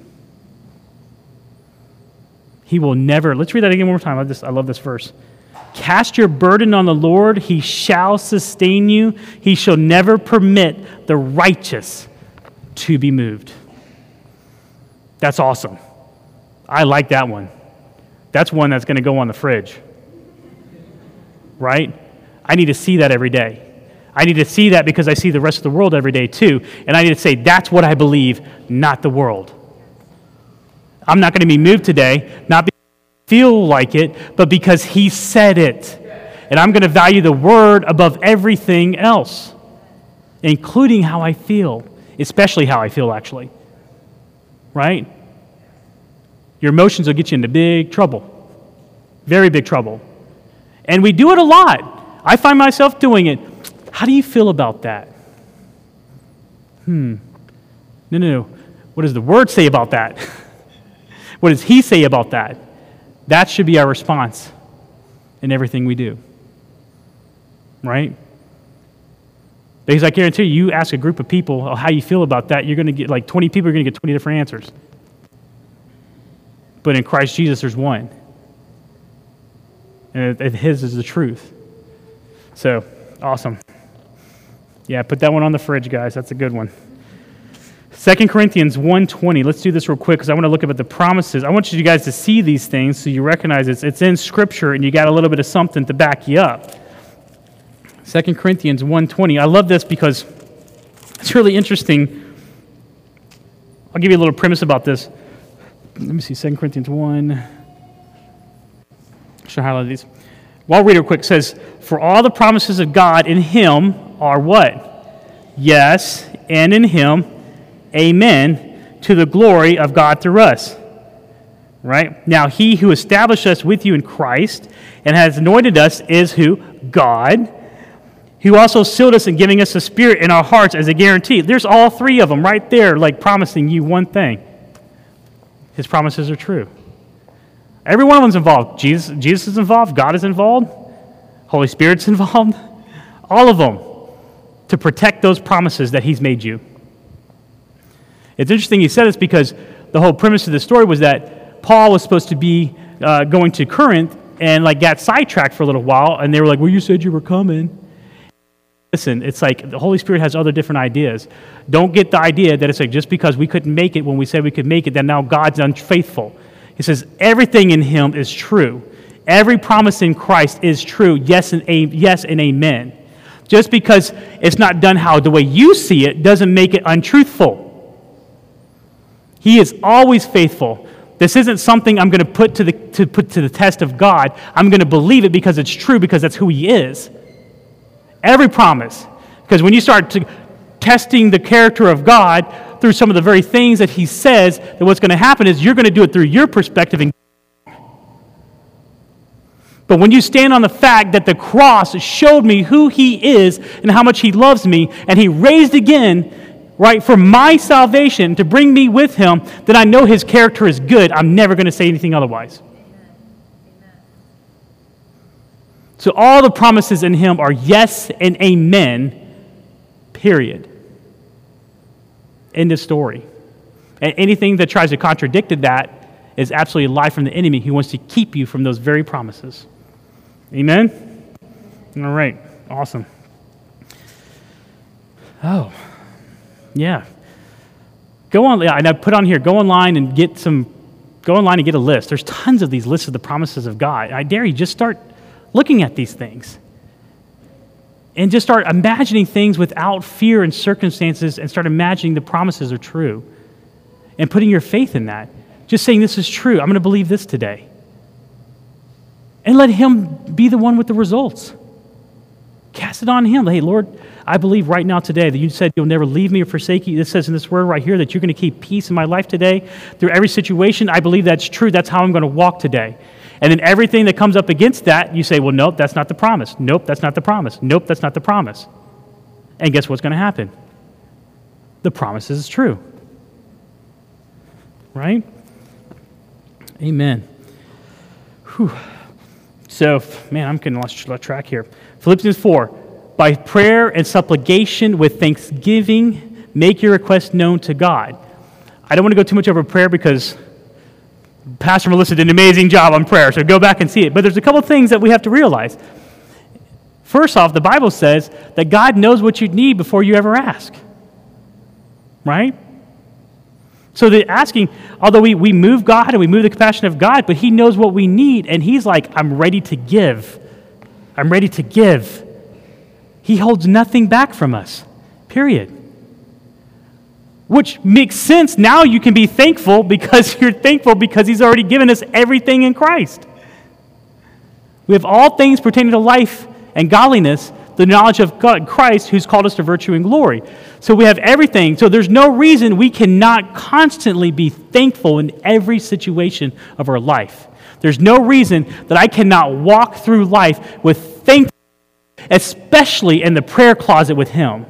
He will never, let's read that again one more time. I just I love this verse. Cast your burden on the Lord, he shall sustain you. He shall never permit the righteous to be moved. That's awesome. I like that one. That's one that's going to go on the fridge. Right? I need to see that every day. I need to see that because I see the rest of the world every day too. And I need to say, that's what I believe, not the world. I'm not going to be moved today, not because I feel like it, but because he said it. And I'm going to value the word above everything else. including how I feel, especially how I feel, actually. Right? Your emotions will get you into big trouble, very big trouble. And we do it a lot. I find myself doing it. How do you feel about that? Hmm. No, no, no. What does the Word say about that? What does He say about that? That should be our response in everything we do. Right? Because I guarantee you, you ask a group of people oh, how you feel about that, you're going to get like twenty people are going to get twenty different answers. But in Christ Jesus, there's one. And His is the truth. So, awesome. Yeah, put that one on the fridge, guys. That's a good one. Second Corinthians one twenty. Let's do this real quick because I want to look at the promises. I want you guys to see these things so you recognize it's, it's in Scripture and you got a little bit of something to back you up. Second Corinthians one twenty. I love this because it's really interesting. I'll give you a little premise about this. Let me see, Second Corinthians one. Should I highlight these? Well, I'll read it real quick. It says, for all the promises of God in Him are what? Yes, and in Him, amen, to the glory of God through us. Right? Now, He who established us with you in Christ and has anointed us is who? God, who also sealed us in giving us the Spirit in our hearts as a guarantee. There's all three of them right there, like promising you one thing. His promises are true. Every one of them's involved. Jesus, Jesus is involved. God is involved. Holy Spirit's involved. All of them to protect those promises that He's made you. It's interesting He said this because the whole premise of the story was that Paul was supposed to be uh, going to Corinth and like got sidetracked for a little while, and they were like, well, you said you were coming. Listen, it's like the Holy Spirit has other different ideas. Don't get the idea that it's like just because we couldn't make it when we said we could make it, that now God's unfaithful. He says everything in Him is true. Every promise in Christ is true. Yes and a, yes and amen. Just because it's not done how the way you see it doesn't make it untruthful. He is always faithful. This isn't something I'm going to put to the to put to the test of God. I'm going to believe it because it's true, because that's who He is. Every promise. Because when you start to testing the character of God through some of the very things that He says, that what's going to happen is you're going to do it through your perspective. And but when you stand on the fact that the cross showed me who He is and how much He loves me, and He raised again, right, for my salvation to bring me with Him, then I know His character is good. I'm never going to say anything otherwise. So all the promises in Him are yes and amen, period. End of story. And anything that tries to contradict that is absolutely a lie from the enemy. He wants to keep you from those very promises. Amen? All right. Awesome. Oh, yeah. Go on, and I put on here, go online and get some, go online and get a list. There's tons of these lists of the promises of God. I dare you, just start looking at these things and just start imagining things without fear and circumstances, and start imagining the promises are true and putting your faith in that. Just saying, this is true. I'm going to believe this today. And let Him be the one with the results. Cast it on Him. Hey, Lord, I believe right now today that You said You'll never leave me or forsake me. It says in this word right here that You're going to keep peace in my life today. Through every situation, I believe that's true. That's how I'm going to walk today. And then everything that comes up against that, you say, well, nope, that's not the promise. Nope, that's not the promise. Nope, that's not the promise. And guess what's going to happen? The promise is true. Right? Amen. Whew. So, man, I'm getting lost track here. Philippians four, by prayer and supplication with thanksgiving, make your request known to God. I don't want to go too much over prayer because Pastor Melissa did an amazing job on prayer, so go back and see it. But there's a couple things that we have to realize. First off, the Bible says that God knows what you need before you ever ask. Right? So the asking, although we, we move God and we move the compassion of God, but He knows what we need, and He's like, I'm ready to give. I'm ready to give. He holds nothing back from us, period. Which makes sense. Now you can be thankful because you're thankful because He's already given us everything in Christ. We have all things pertaining to life and godliness the knowledge of God, Christ, who's called us to virtue and glory. So we have everything. So there's no reason we cannot constantly be thankful in every situation of our life. There's no reason that I cannot walk through life with thankfulness, especially in the prayer closet with Him.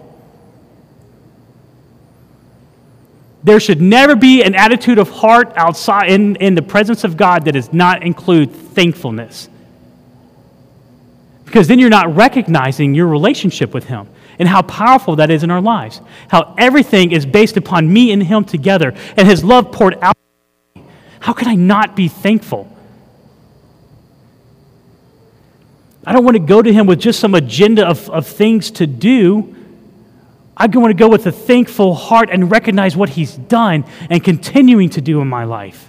There should never be an attitude of heart outside in, in the presence of God that does not include thankfulness. Because then you're not recognizing your relationship with Him and how powerful that is in our lives. How everything is based upon me and Him together and His love poured out. How can I not be thankful? I don't want to go to Him with just some agenda of, of things to do. I want to go with a thankful heart and recognize what He's done and continuing to do in my life.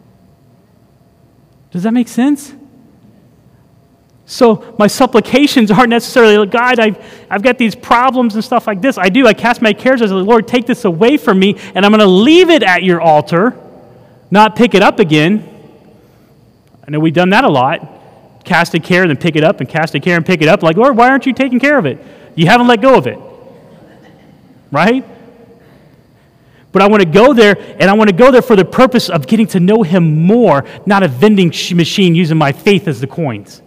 Does that make sense? So my supplications aren't necessarily, like, God, I've, I've got these problems and stuff like this. I do. I cast my cares. I say, Lord, take this away from me, and I'm going to leave it at your altar, not pick it up again. I know we've done that a lot. Cast a care and then pick it up, and cast a care and pick it up. Like, Lord, why aren't you taking care of it? You haven't let go of it. Right? But I want to go there, and I want to go there for the purpose of getting to know Him more, not a vending machine using my faith as the coins.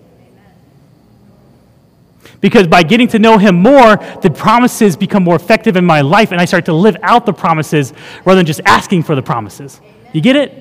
Because by getting to know Him more, the promises become more effective in my life, and I start to live out the promises rather than just asking for the promises. You get it?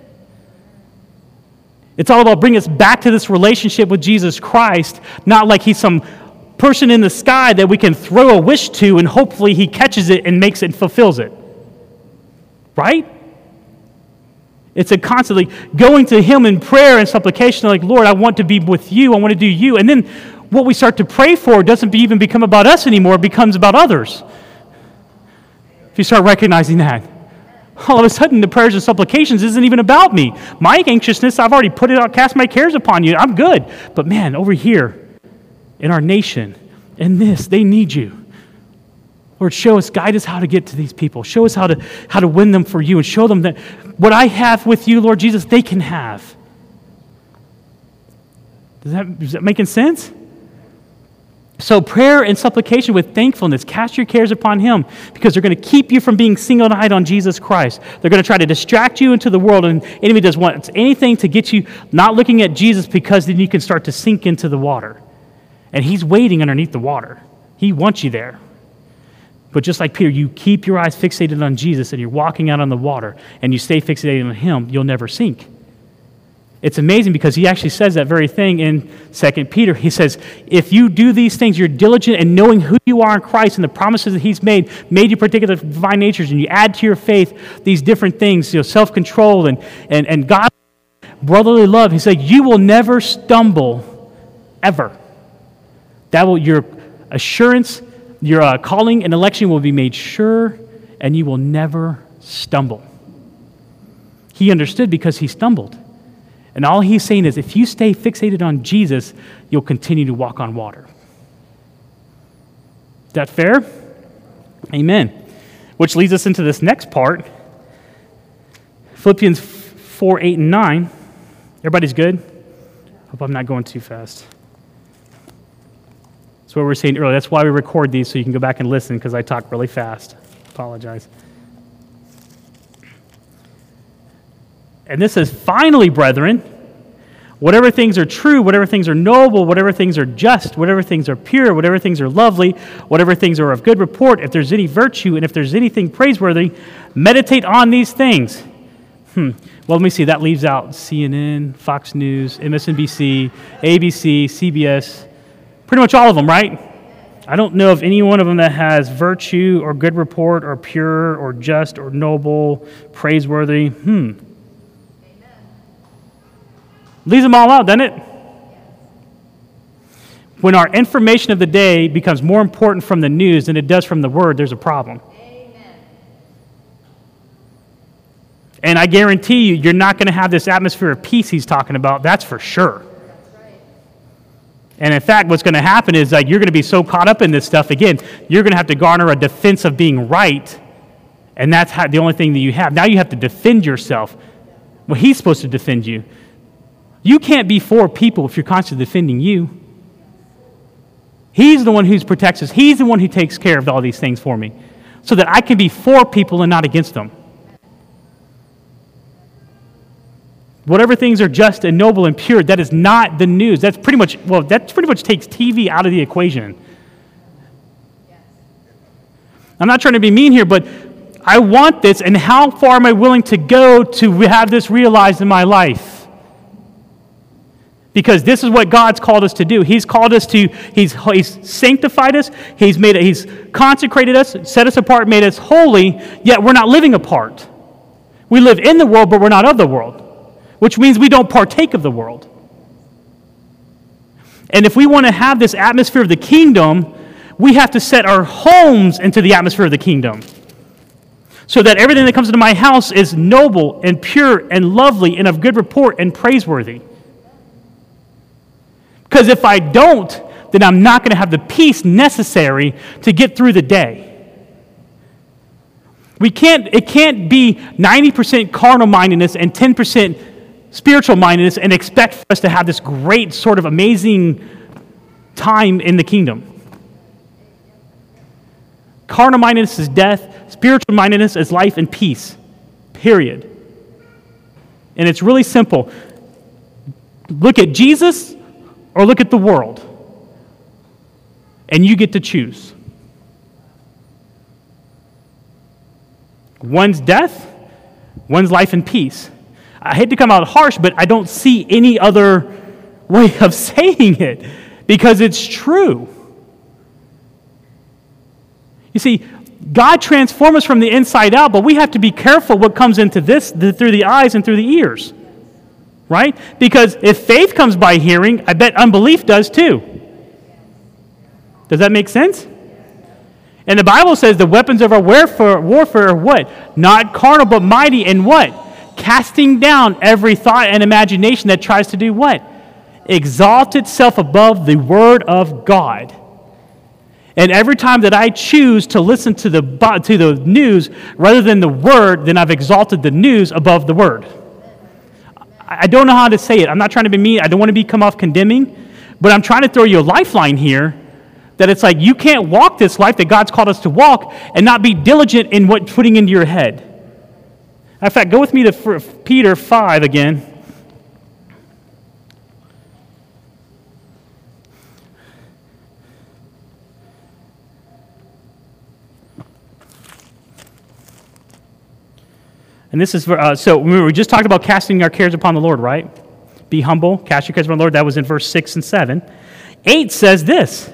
It's all about bringing us back to this relationship with Jesus Christ, not like He's some person in the sky that we can throw a wish to and hopefully He catches it and makes it and fulfills it. Right? It's a constantly going to Him in prayer and supplication, like, Lord, I want to be with you, I want to do you. And then what we start to pray for doesn't even become about us anymore, it becomes about others. If you start recognizing that. All of a sudden, the prayers and supplications isn't even about me. My anxiousness, I've already put it out, cast my cares upon you. I'm good. But man, over here, in our nation, in this, they need you. Lord, show us, guide us how to get to these people. Show us how to how to win them for you, and show them that what I have with you, Lord Jesus, they can have. Does that, is that making sense? So prayer and supplication with thankfulness, cast your cares upon Him, because they're going to keep you from being single-eyed on Jesus Christ. They're going to try to distract you into the world, and the enemy does want anything to get you not looking at Jesus, because then you can start to sink into the water. And He's waiting underneath the water. He wants you there. But just like Peter, you keep your eyes fixated on Jesus, and you're walking out on the water, and you stay fixated on Him, you'll never sink. It's amazing because he actually says that very thing in Second Peter. He says, if you do these things, you're diligent in knowing who you are in Christ and the promises that He's made, made you partake of the divine natures, and you add to your faith these different things, you know, self-control and, and, and God, brotherly love. He said, you will never stumble, ever. That will, your assurance, your uh, calling and election will be made sure, and you will never stumble. He understood because he stumbled. And all he's saying is, if you stay fixated on Jesus, you'll continue to walk on water. Is that fair? Amen. Which leads us into this next part. Philippians four, eight, and nine. Everybody's good? Hope I'm not going too fast. That's what we were saying earlier. That's why we record these, so you can go back and listen, because I talk really fast. Apologize. And this says, finally, brethren, whatever things are true, whatever things are noble, whatever things are just, whatever things are pure, whatever things are lovely, whatever things are of good report, if there's any virtue and if there's anything praiseworthy, meditate on these things. Hmm. Well, let me see. That leaves out C N N, Fox News, M S N B C, A B C, C B S, pretty much all of them, right? I don't know of any one of them that has virtue or good report or pure or just or noble, praiseworthy. Hmm. Leaves them all out, doesn't it? When our information of the day becomes more important from the news than it does from the Word, there's a problem. Amen. And I guarantee you, you're not going to have this atmosphere of peace he's talking about. That's for sure. That's right. And in fact, what's going to happen is that you're going to be so caught up in this stuff, again, you're going to have to garner a defense of being right, and that's how, the only thing that you have. Now you have to defend yourself. Well, he's supposed to defend you. You can't be for people if you're constantly defending you. He's the one who protects us. He's the one who takes care of all these things for me so that I can be for people and not against them. Whatever things are just and noble and pure, that is not the news. That's pretty much, well, that pretty much takes T V out of the equation. I'm not trying to be mean here, but I want this, and how far am I willing to go to have this realized in my life? Because this is what God's called us to do. He's called us to, he's, he's sanctified us, he's made, he's consecrated us, set us apart, made us holy, yet we're not living apart. We live in the world, but we're not of the world, which means we don't partake of the world. And if we want to have this atmosphere of the kingdom, we have to set our homes into the atmosphere of the kingdom so that everything that comes into my house is noble and pure and lovely and of good report and praiseworthy. Because if I don't, then I'm not going to have the peace necessary to get through the day. We can't, it can't be ninety percent carnal mindedness and ten percent spiritual mindedness and expect for us to have this great sort of amazing time in the kingdom. Carnal mindedness is death. Spiritual mindedness is life and peace. Period. And it's really simple. Look at Jesus or look at the world. And you get to choose. One's death, one's life and peace. I hate to come out harsh, but I don't see any other way of saying it because it's true. You see, God transforms us from the inside out, but we have to be careful what comes into this the, through the eyes and through the ears, right? Because if faith comes by hearing, I bet unbelief does too. Does that make sense? And the Bible says the weapons of our warfare, warfare are what? Not carnal, but mighty in what? Casting down every thought and imagination that tries to do what? Exalt itself above the word of God. And every time that I choose to listen to the to the news rather than the word, then I've exalted the news above the word. I don't know how to say it. I'm not trying to be mean. I don't want to be come off condemning, but I'm trying to throw you a lifeline here that it's like you can't walk this life that God's called us to walk and not be diligent in what putting into your head. In fact, go with me to Peter five again. And this is, uh, so remember, we just talked about casting our cares upon the Lord, right? Be humble, cast your cares upon the Lord. That was in verse six and seven. eight says this.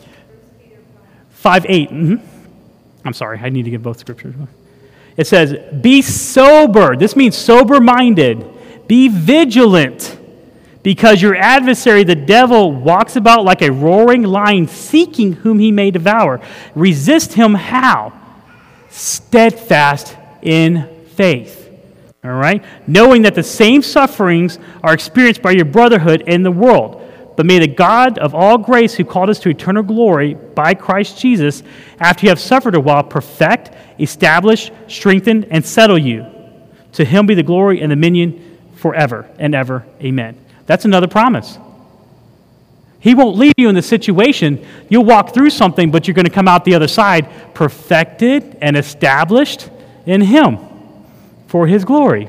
five eight. Mm-hmm. I'm sorry, I need to give both scriptures. It says, be sober. This means sober-minded. Be vigilant, because your adversary, the devil, walks about like a roaring lion, seeking whom he may devour. Resist him how? Steadfast in faith. All right? Knowing that the same sufferings are experienced by your brotherhood in the world. But may the God of all grace, who called us to eternal glory by Christ Jesus, after you have suffered a while, perfect, establish, strengthen, and settle you. To him be the glory and dominion forever and ever. Amen. That's another promise. He won't leave you in the situation. You'll walk through something, but you're going to come out the other side perfected and established in him for his glory.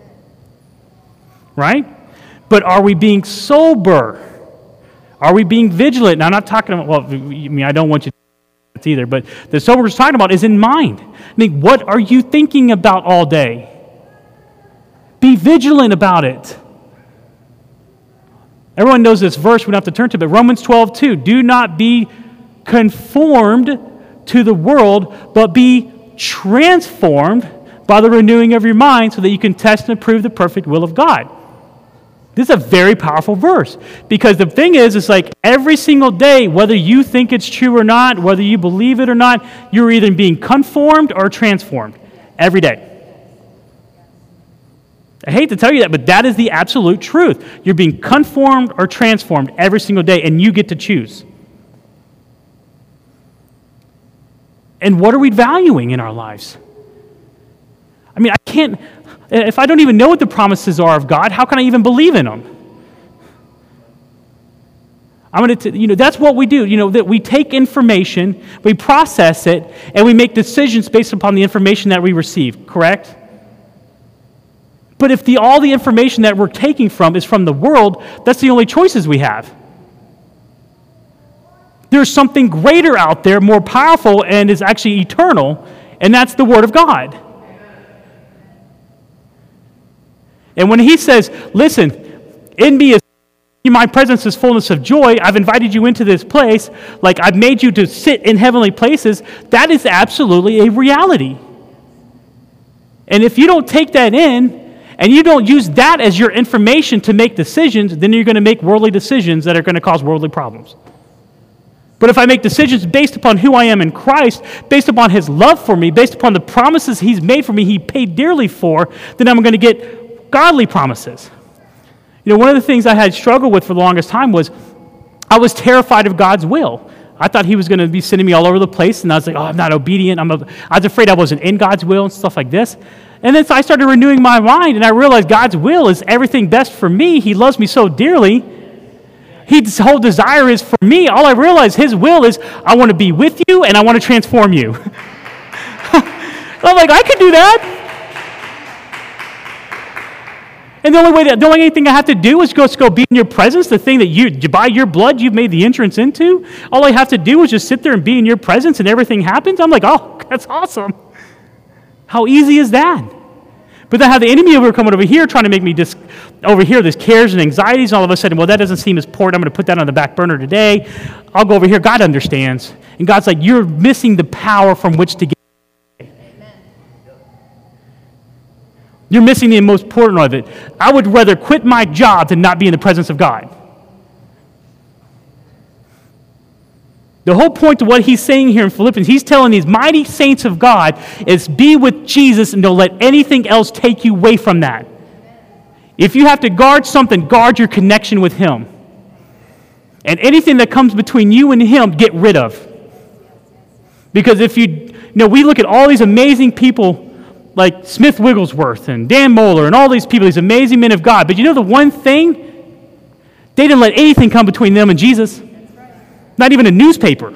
Right? But are we being sober? Are we being vigilant? Now, I'm not talking about, well, I mean, I don't want you to do that either, but the sober we're talking about is in mind. I mean, what are you thinking about all day? Be vigilant about it. Everyone knows this verse, we don't have to turn to it, but Romans twelve two, do not be conformed to the world, but be transformed by the renewing of your mind so that you can test and approve the perfect will of God. This is a very powerful verse because the thing is, it's like every single day, whether you think it's true or not, whether you believe it or not, you're either being conformed or transformed every day. I hate to tell you that, but that is the absolute truth. You're being conformed or transformed every single day, and you get to choose. And what are we valuing in our lives? I mean, I can't... If I don't even know what the promises are of God, how can I even believe in them? I'm going to, you know, that's what we do. You know, that we take information, we process it, and we make decisions based upon the information that we receive, correct? But if the, all the information that we're taking from is from the world, that's the only choices we have. There's something greater out there, more powerful, and is actually eternal, and that's the Word of God. And when he says, listen, in me is in my presence is fullness of joy, I've invited you into this place, like I've made you to sit in heavenly places, that is absolutely a reality. And if you don't take that in, and you don't use that as your information to make decisions, then you're going to make worldly decisions that are going to cause worldly problems. But if I make decisions based upon who I am in Christ, based upon His love for me, based upon the promises He's made for me, He paid dearly for, then I'm going to get godly promises. You know, one of the things I had struggled with for the longest time was I was terrified of God's will. I thought He was going to be sending me all over the place, and I was like, oh, I'm not obedient. I'm a, I was afraid I wasn't in God's will and stuff like this. And then so I started renewing my mind, and I realized God's will is everything best for me. He loves me so dearly. His whole desire is for me. All I realized, His will is, I want to be with you, and I want to transform you. I'm like, I could do that. And the only way that, the only thing I have to do is just go be in your presence, the thing that you, by your blood, you've made the entrance into. All I have to do is just sit there and be in your presence, and everything happens. I'm like, oh, that's awesome. How easy is that? But then have the enemy over coming over here trying to make me dis- over here, there's cares and anxieties, and all of a sudden, well, that doesn't seem as important. I'm going to put that on the back burner today. I'll go over here. God understands. And God's like, you're missing the power from which to get. Amen. You're missing the most important of it. I would rather quit my job than not be in the presence of God. The whole point of what he's saying here in Philippians, he's telling these mighty saints of God is be with Jesus and don't let anything else take you away from that. If you have to guard something, guard your connection with Him. And anything that comes between you and Him, get rid of. Because if you, you know, we look at all these amazing people like Smith Wigglesworth and Dan Mohler and all these people, these amazing men of God. But you know the one thing? They didn't let anything come between them and Jesus. Not even a newspaper.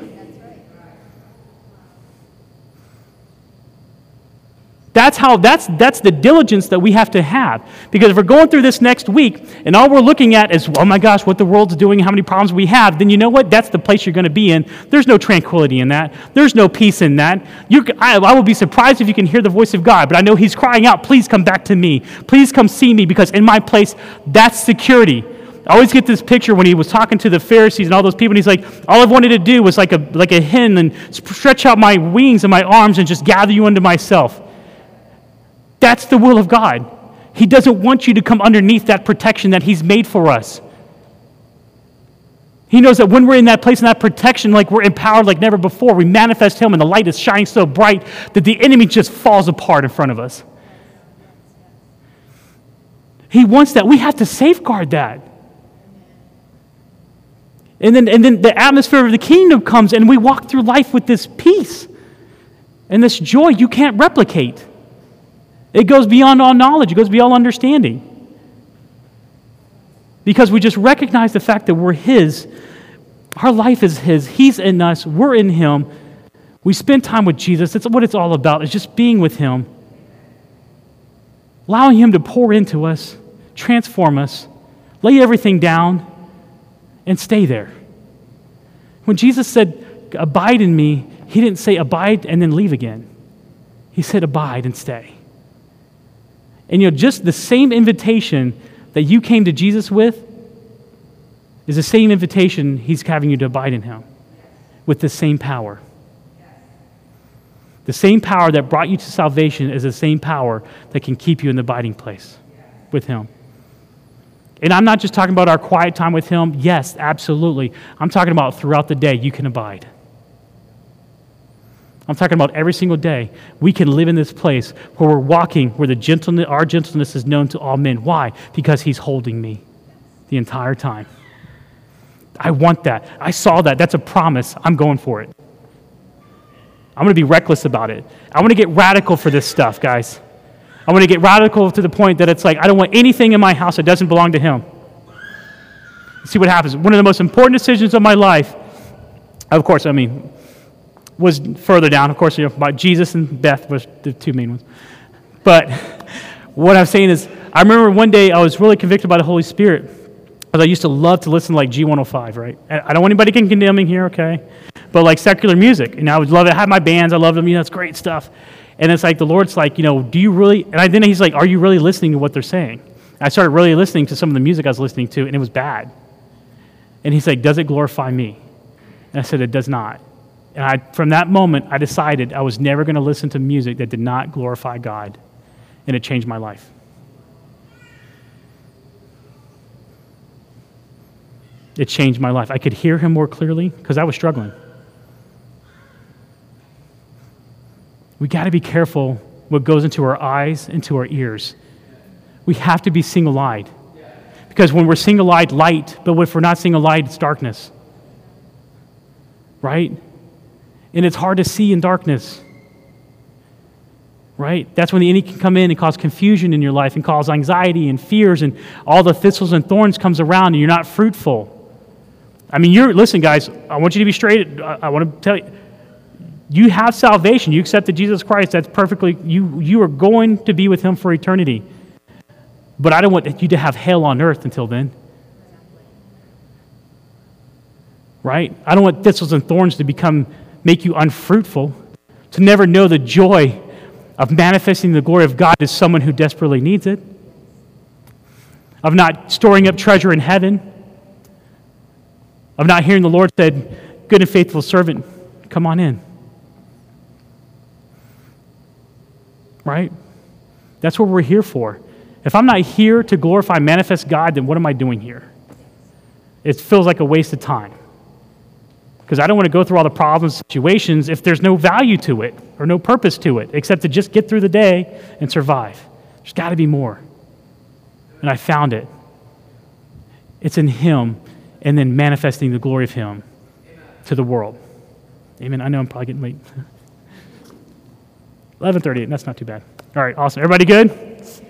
That's how, that's, that's the diligence that we have to have. Because if we're going through this next week, and all we're looking at is, oh my gosh, what the world's doing, how many problems we have, then you know what? That's the place you're going to be in. There's no tranquility in that. There's no peace in that. You, I, I will be surprised if you can hear the voice of God, but I know He's crying out, please come back to me. Please come see me, because in my place, that's security. I always get this picture when He was talking to the Pharisees and all those people, and He's like, all I've wanted to do was like a, like a hen and stretch out my wings and my arms and just gather you unto myself. That's the will of God. He doesn't want you to come underneath that protection that He's made for us. He knows that when we're in that place in that protection, like we're empowered like never before, we manifest Him and the light is shining so bright that the enemy just falls apart in front of us. He wants that. We have to safeguard that. And then, and then the atmosphere of the kingdom comes, and we walk through life with this peace and this joy you can't replicate. It goes beyond all knowledge. It goes beyond understanding. Because we just recognize the fact that we're His. Our life is His. He's in us. We're in Him. We spend time with Jesus. That's what it's all about, is just being with Him. Allowing Him to pour into us, transform us, lay everything down, and stay there. When Jesus said, abide in me, He didn't say abide and then leave again. He said abide and stay. And you know, just the same invitation that you came to Jesus with is the same invitation He's having you to abide in Him with the same power. The same power that brought you to salvation is the same power that can keep you in the abiding place with Him. And I'm not just talking about our quiet time with Him. Yes, absolutely. I'm talking about throughout the day you can abide. I'm talking about every single day we can live in this place where we're walking, where the gentleness, our gentleness is known to all men. Why? Because He's holding me the entire time. I want that. I saw that. That's a promise. I'm going for it. I'm going to be reckless about it. I want to get radical for this stuff, guys. I want to get radical to the point that it's like, I don't want anything in my house that doesn't belong to Him. See what happens. One of the most important decisions of my life, of course, I mean, was further down. Of course, you know, about Jesus and Beth was the two main ones. But what I'm saying is, I remember one day I was really convicted by the Holy Spirit, because I used to love to listen to like G one oh five, right? I don't want anybody condemning here, okay? But like secular music, and I would love it. I had my bands, I loved them, you know, it's great stuff. And it's like the Lord's like, you know, do you really, and I, then he's like, are you really listening to what they're saying? And I started really listening to some of the music I was listening to, and it was bad. And he's like, does it glorify me? And I said, it does not. And I, from that moment, I decided I was never going to listen to music that did not glorify God. And it changed my life. It changed my life. I could hear him more clearly because I was struggling. We got to be careful what goes into our eyes, into our ears. We have to be single-eyed. Because when we're single-eyed, light, but if we're not single-eyed, it's darkness. Right? And it's hard to see in darkness. Right? That's when the enemy can come in and cause confusion in your life and cause anxiety and fears, and all the thistles and thorns comes around and you're not fruitful. I mean, you're, listen guys, I want you to be straight. I, I want to tell you, you have salvation. You accepted Jesus Christ. That's perfectly, you, you are going to be with him for eternity. But I don't want you to have hell on earth until then. Right? I don't want thistles and thorns to become, make you unfruitful, to never know the joy of manifesting the glory of God to someone who desperately needs it, of not storing up treasure in heaven, of not hearing the Lord said, good and faithful servant, come on in. Right? That's what we're here for. If I'm not here to glorify, manifest God, then what am I doing here? It feels like a waste of time. Because I don't want to go through all the problems, situations, if there's no value to it or no purpose to it, except to just get through the day and survive. There's got to be more. And I found it. It's in him, and then manifesting the glory of him to the world. Amen. I know I'm probably getting late. eleven thirty-eight, that's not too bad. All right, awesome. Everybody good?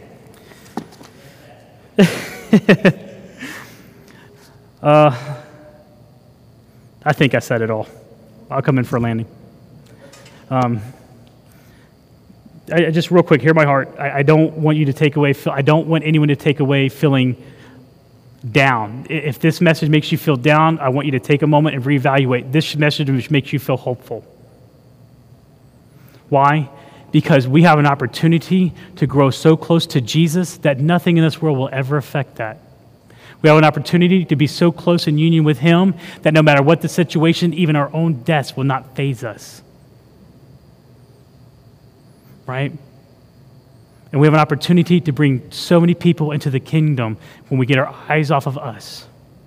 uh, I think I said it all. I'll come in for a landing. Um, I, I just real quick, hear my heart. I, I don't want you to take away, I don't want anyone to take away feeling down. If this message makes you feel down, I want you to take a moment and reevaluate. This message makes you feel hopeful. Why? Because we have an opportunity to grow so close to Jesus that nothing in this world will ever affect that. We have an opportunity to be so close in union with him that no matter what the situation, even our own deaths will not faze us. Right? And we have an opportunity to bring so many people into the kingdom when we get our eyes off of us.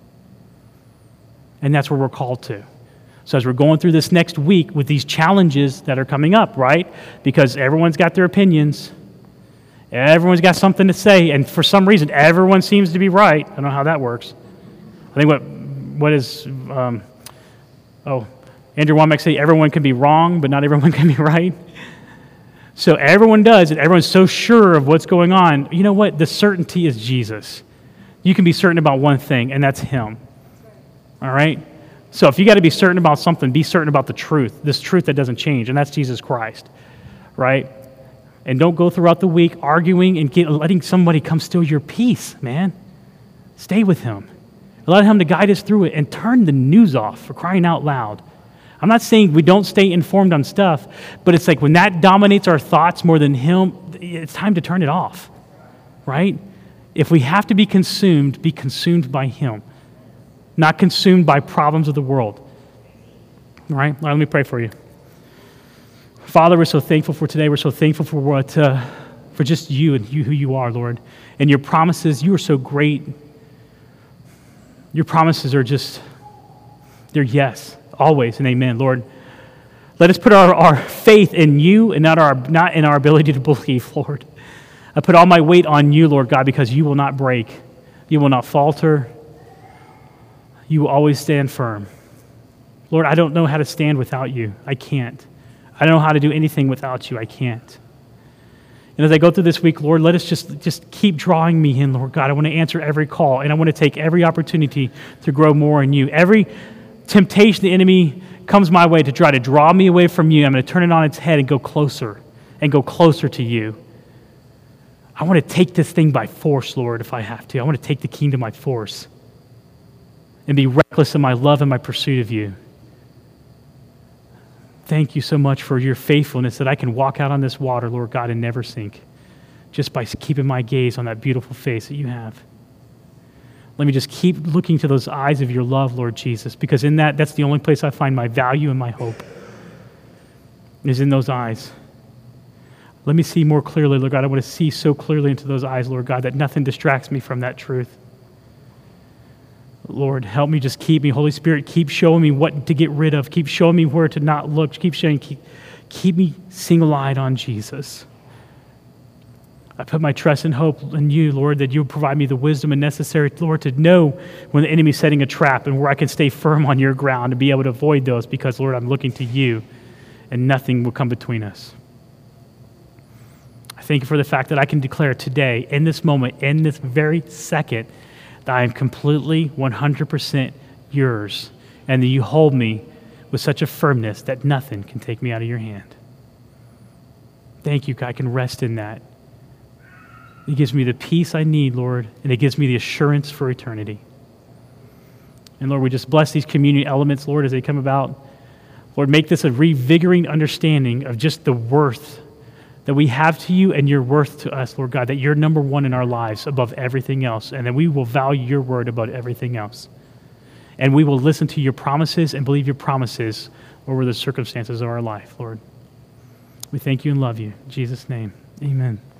And that's where we're called to. So as we're going through this next week with these challenges that are coming up, right? Because everyone's got their opinions. Everyone's got something to say. And for some reason, everyone seems to be right. I don't know how that works. I think what what is, um, oh, Andrew Womack say everyone can be wrong, but not everyone can be right. So everyone does, and everyone's so sure of what's going on. You know what? The certainty is Jesus. You can be certain about one thing, and that's him. All right? So if you got to be certain about something, be certain about the truth, this truth that doesn't change, and that's Jesus Christ, right? And don't go throughout the week arguing and get, letting somebody come steal your peace, man. Stay with him. Allow him to guide us through it, and turn the news off, for crying out loud. I'm not saying we don't stay informed on stuff, but it's like when that dominates our thoughts more than him, it's time to turn it off, right? If we have to be consumed, be consumed by him. Not consumed by problems of the world. All right? Let me pray for you. Father, we're so thankful for today. We're so thankful for what, uh, for just you and you who you are, Lord. And your promises, you are so great. Your promises are just, they're yes, always, and amen. Lord, let us put our, our faith in you and not, our, not in our ability to believe, Lord. I put all my weight on you, Lord God, because you will not break. You will not falter. You will always stand firm. Lord, I don't know how to stand without you. I can't. I don't know how to do anything without you. I can't. And as I go through this week, Lord, let us just, just keep drawing me in, Lord God. I want to answer every call, and I want to take every opportunity to grow more in you. Every temptation the enemy comes my way to try to draw me away from you, I'm going to turn it on its head and go closer, and go closer to you. I want to take this thing by force, Lord, if I have to. I want to take the kingdom by force and be reckless in my love and my pursuit of you. Thank you so much for your faithfulness that I can walk out on this water, Lord God, and never sink, just by keeping my gaze on that beautiful face that you have. Let me just keep looking to those eyes of your love, Lord Jesus, because in that, that's the only place I find my value and my hope, is in those eyes. Let me see more clearly, Lord God. I want to see so clearly into those eyes, Lord God, that nothing distracts me from that truth. Lord, help me, just keep me. Holy Spirit, keep showing me what to get rid of. Keep showing me where to not look. Keep showing, keep, keep me single-eyed on Jesus. I put my trust and hope in you, Lord, that you'll provide me the wisdom and necessary, Lord, to know when the enemy's setting a trap and where I can stay firm on your ground and be able to avoid those because, Lord, I'm looking to you and nothing will come between us. I thank you for the fact that I can declare today, in this moment, in this very second, that I am completely one hundred percent yours, and that you hold me with such a firmness that nothing can take me out of your hand. Thank you, God. I can rest in that. It gives me the peace I need, Lord, and it gives me the assurance for eternity. And Lord, we just bless these community elements, Lord, as they come about. Lord, make this a revigorating understanding of just the worth that we have to you and your worth to us, Lord God, that you're number one in our lives above everything else, and that we will value your word above everything else. And we will listen to your promises and believe your promises over the circumstances of our life, Lord. We thank you and love you. In Jesus' name, amen.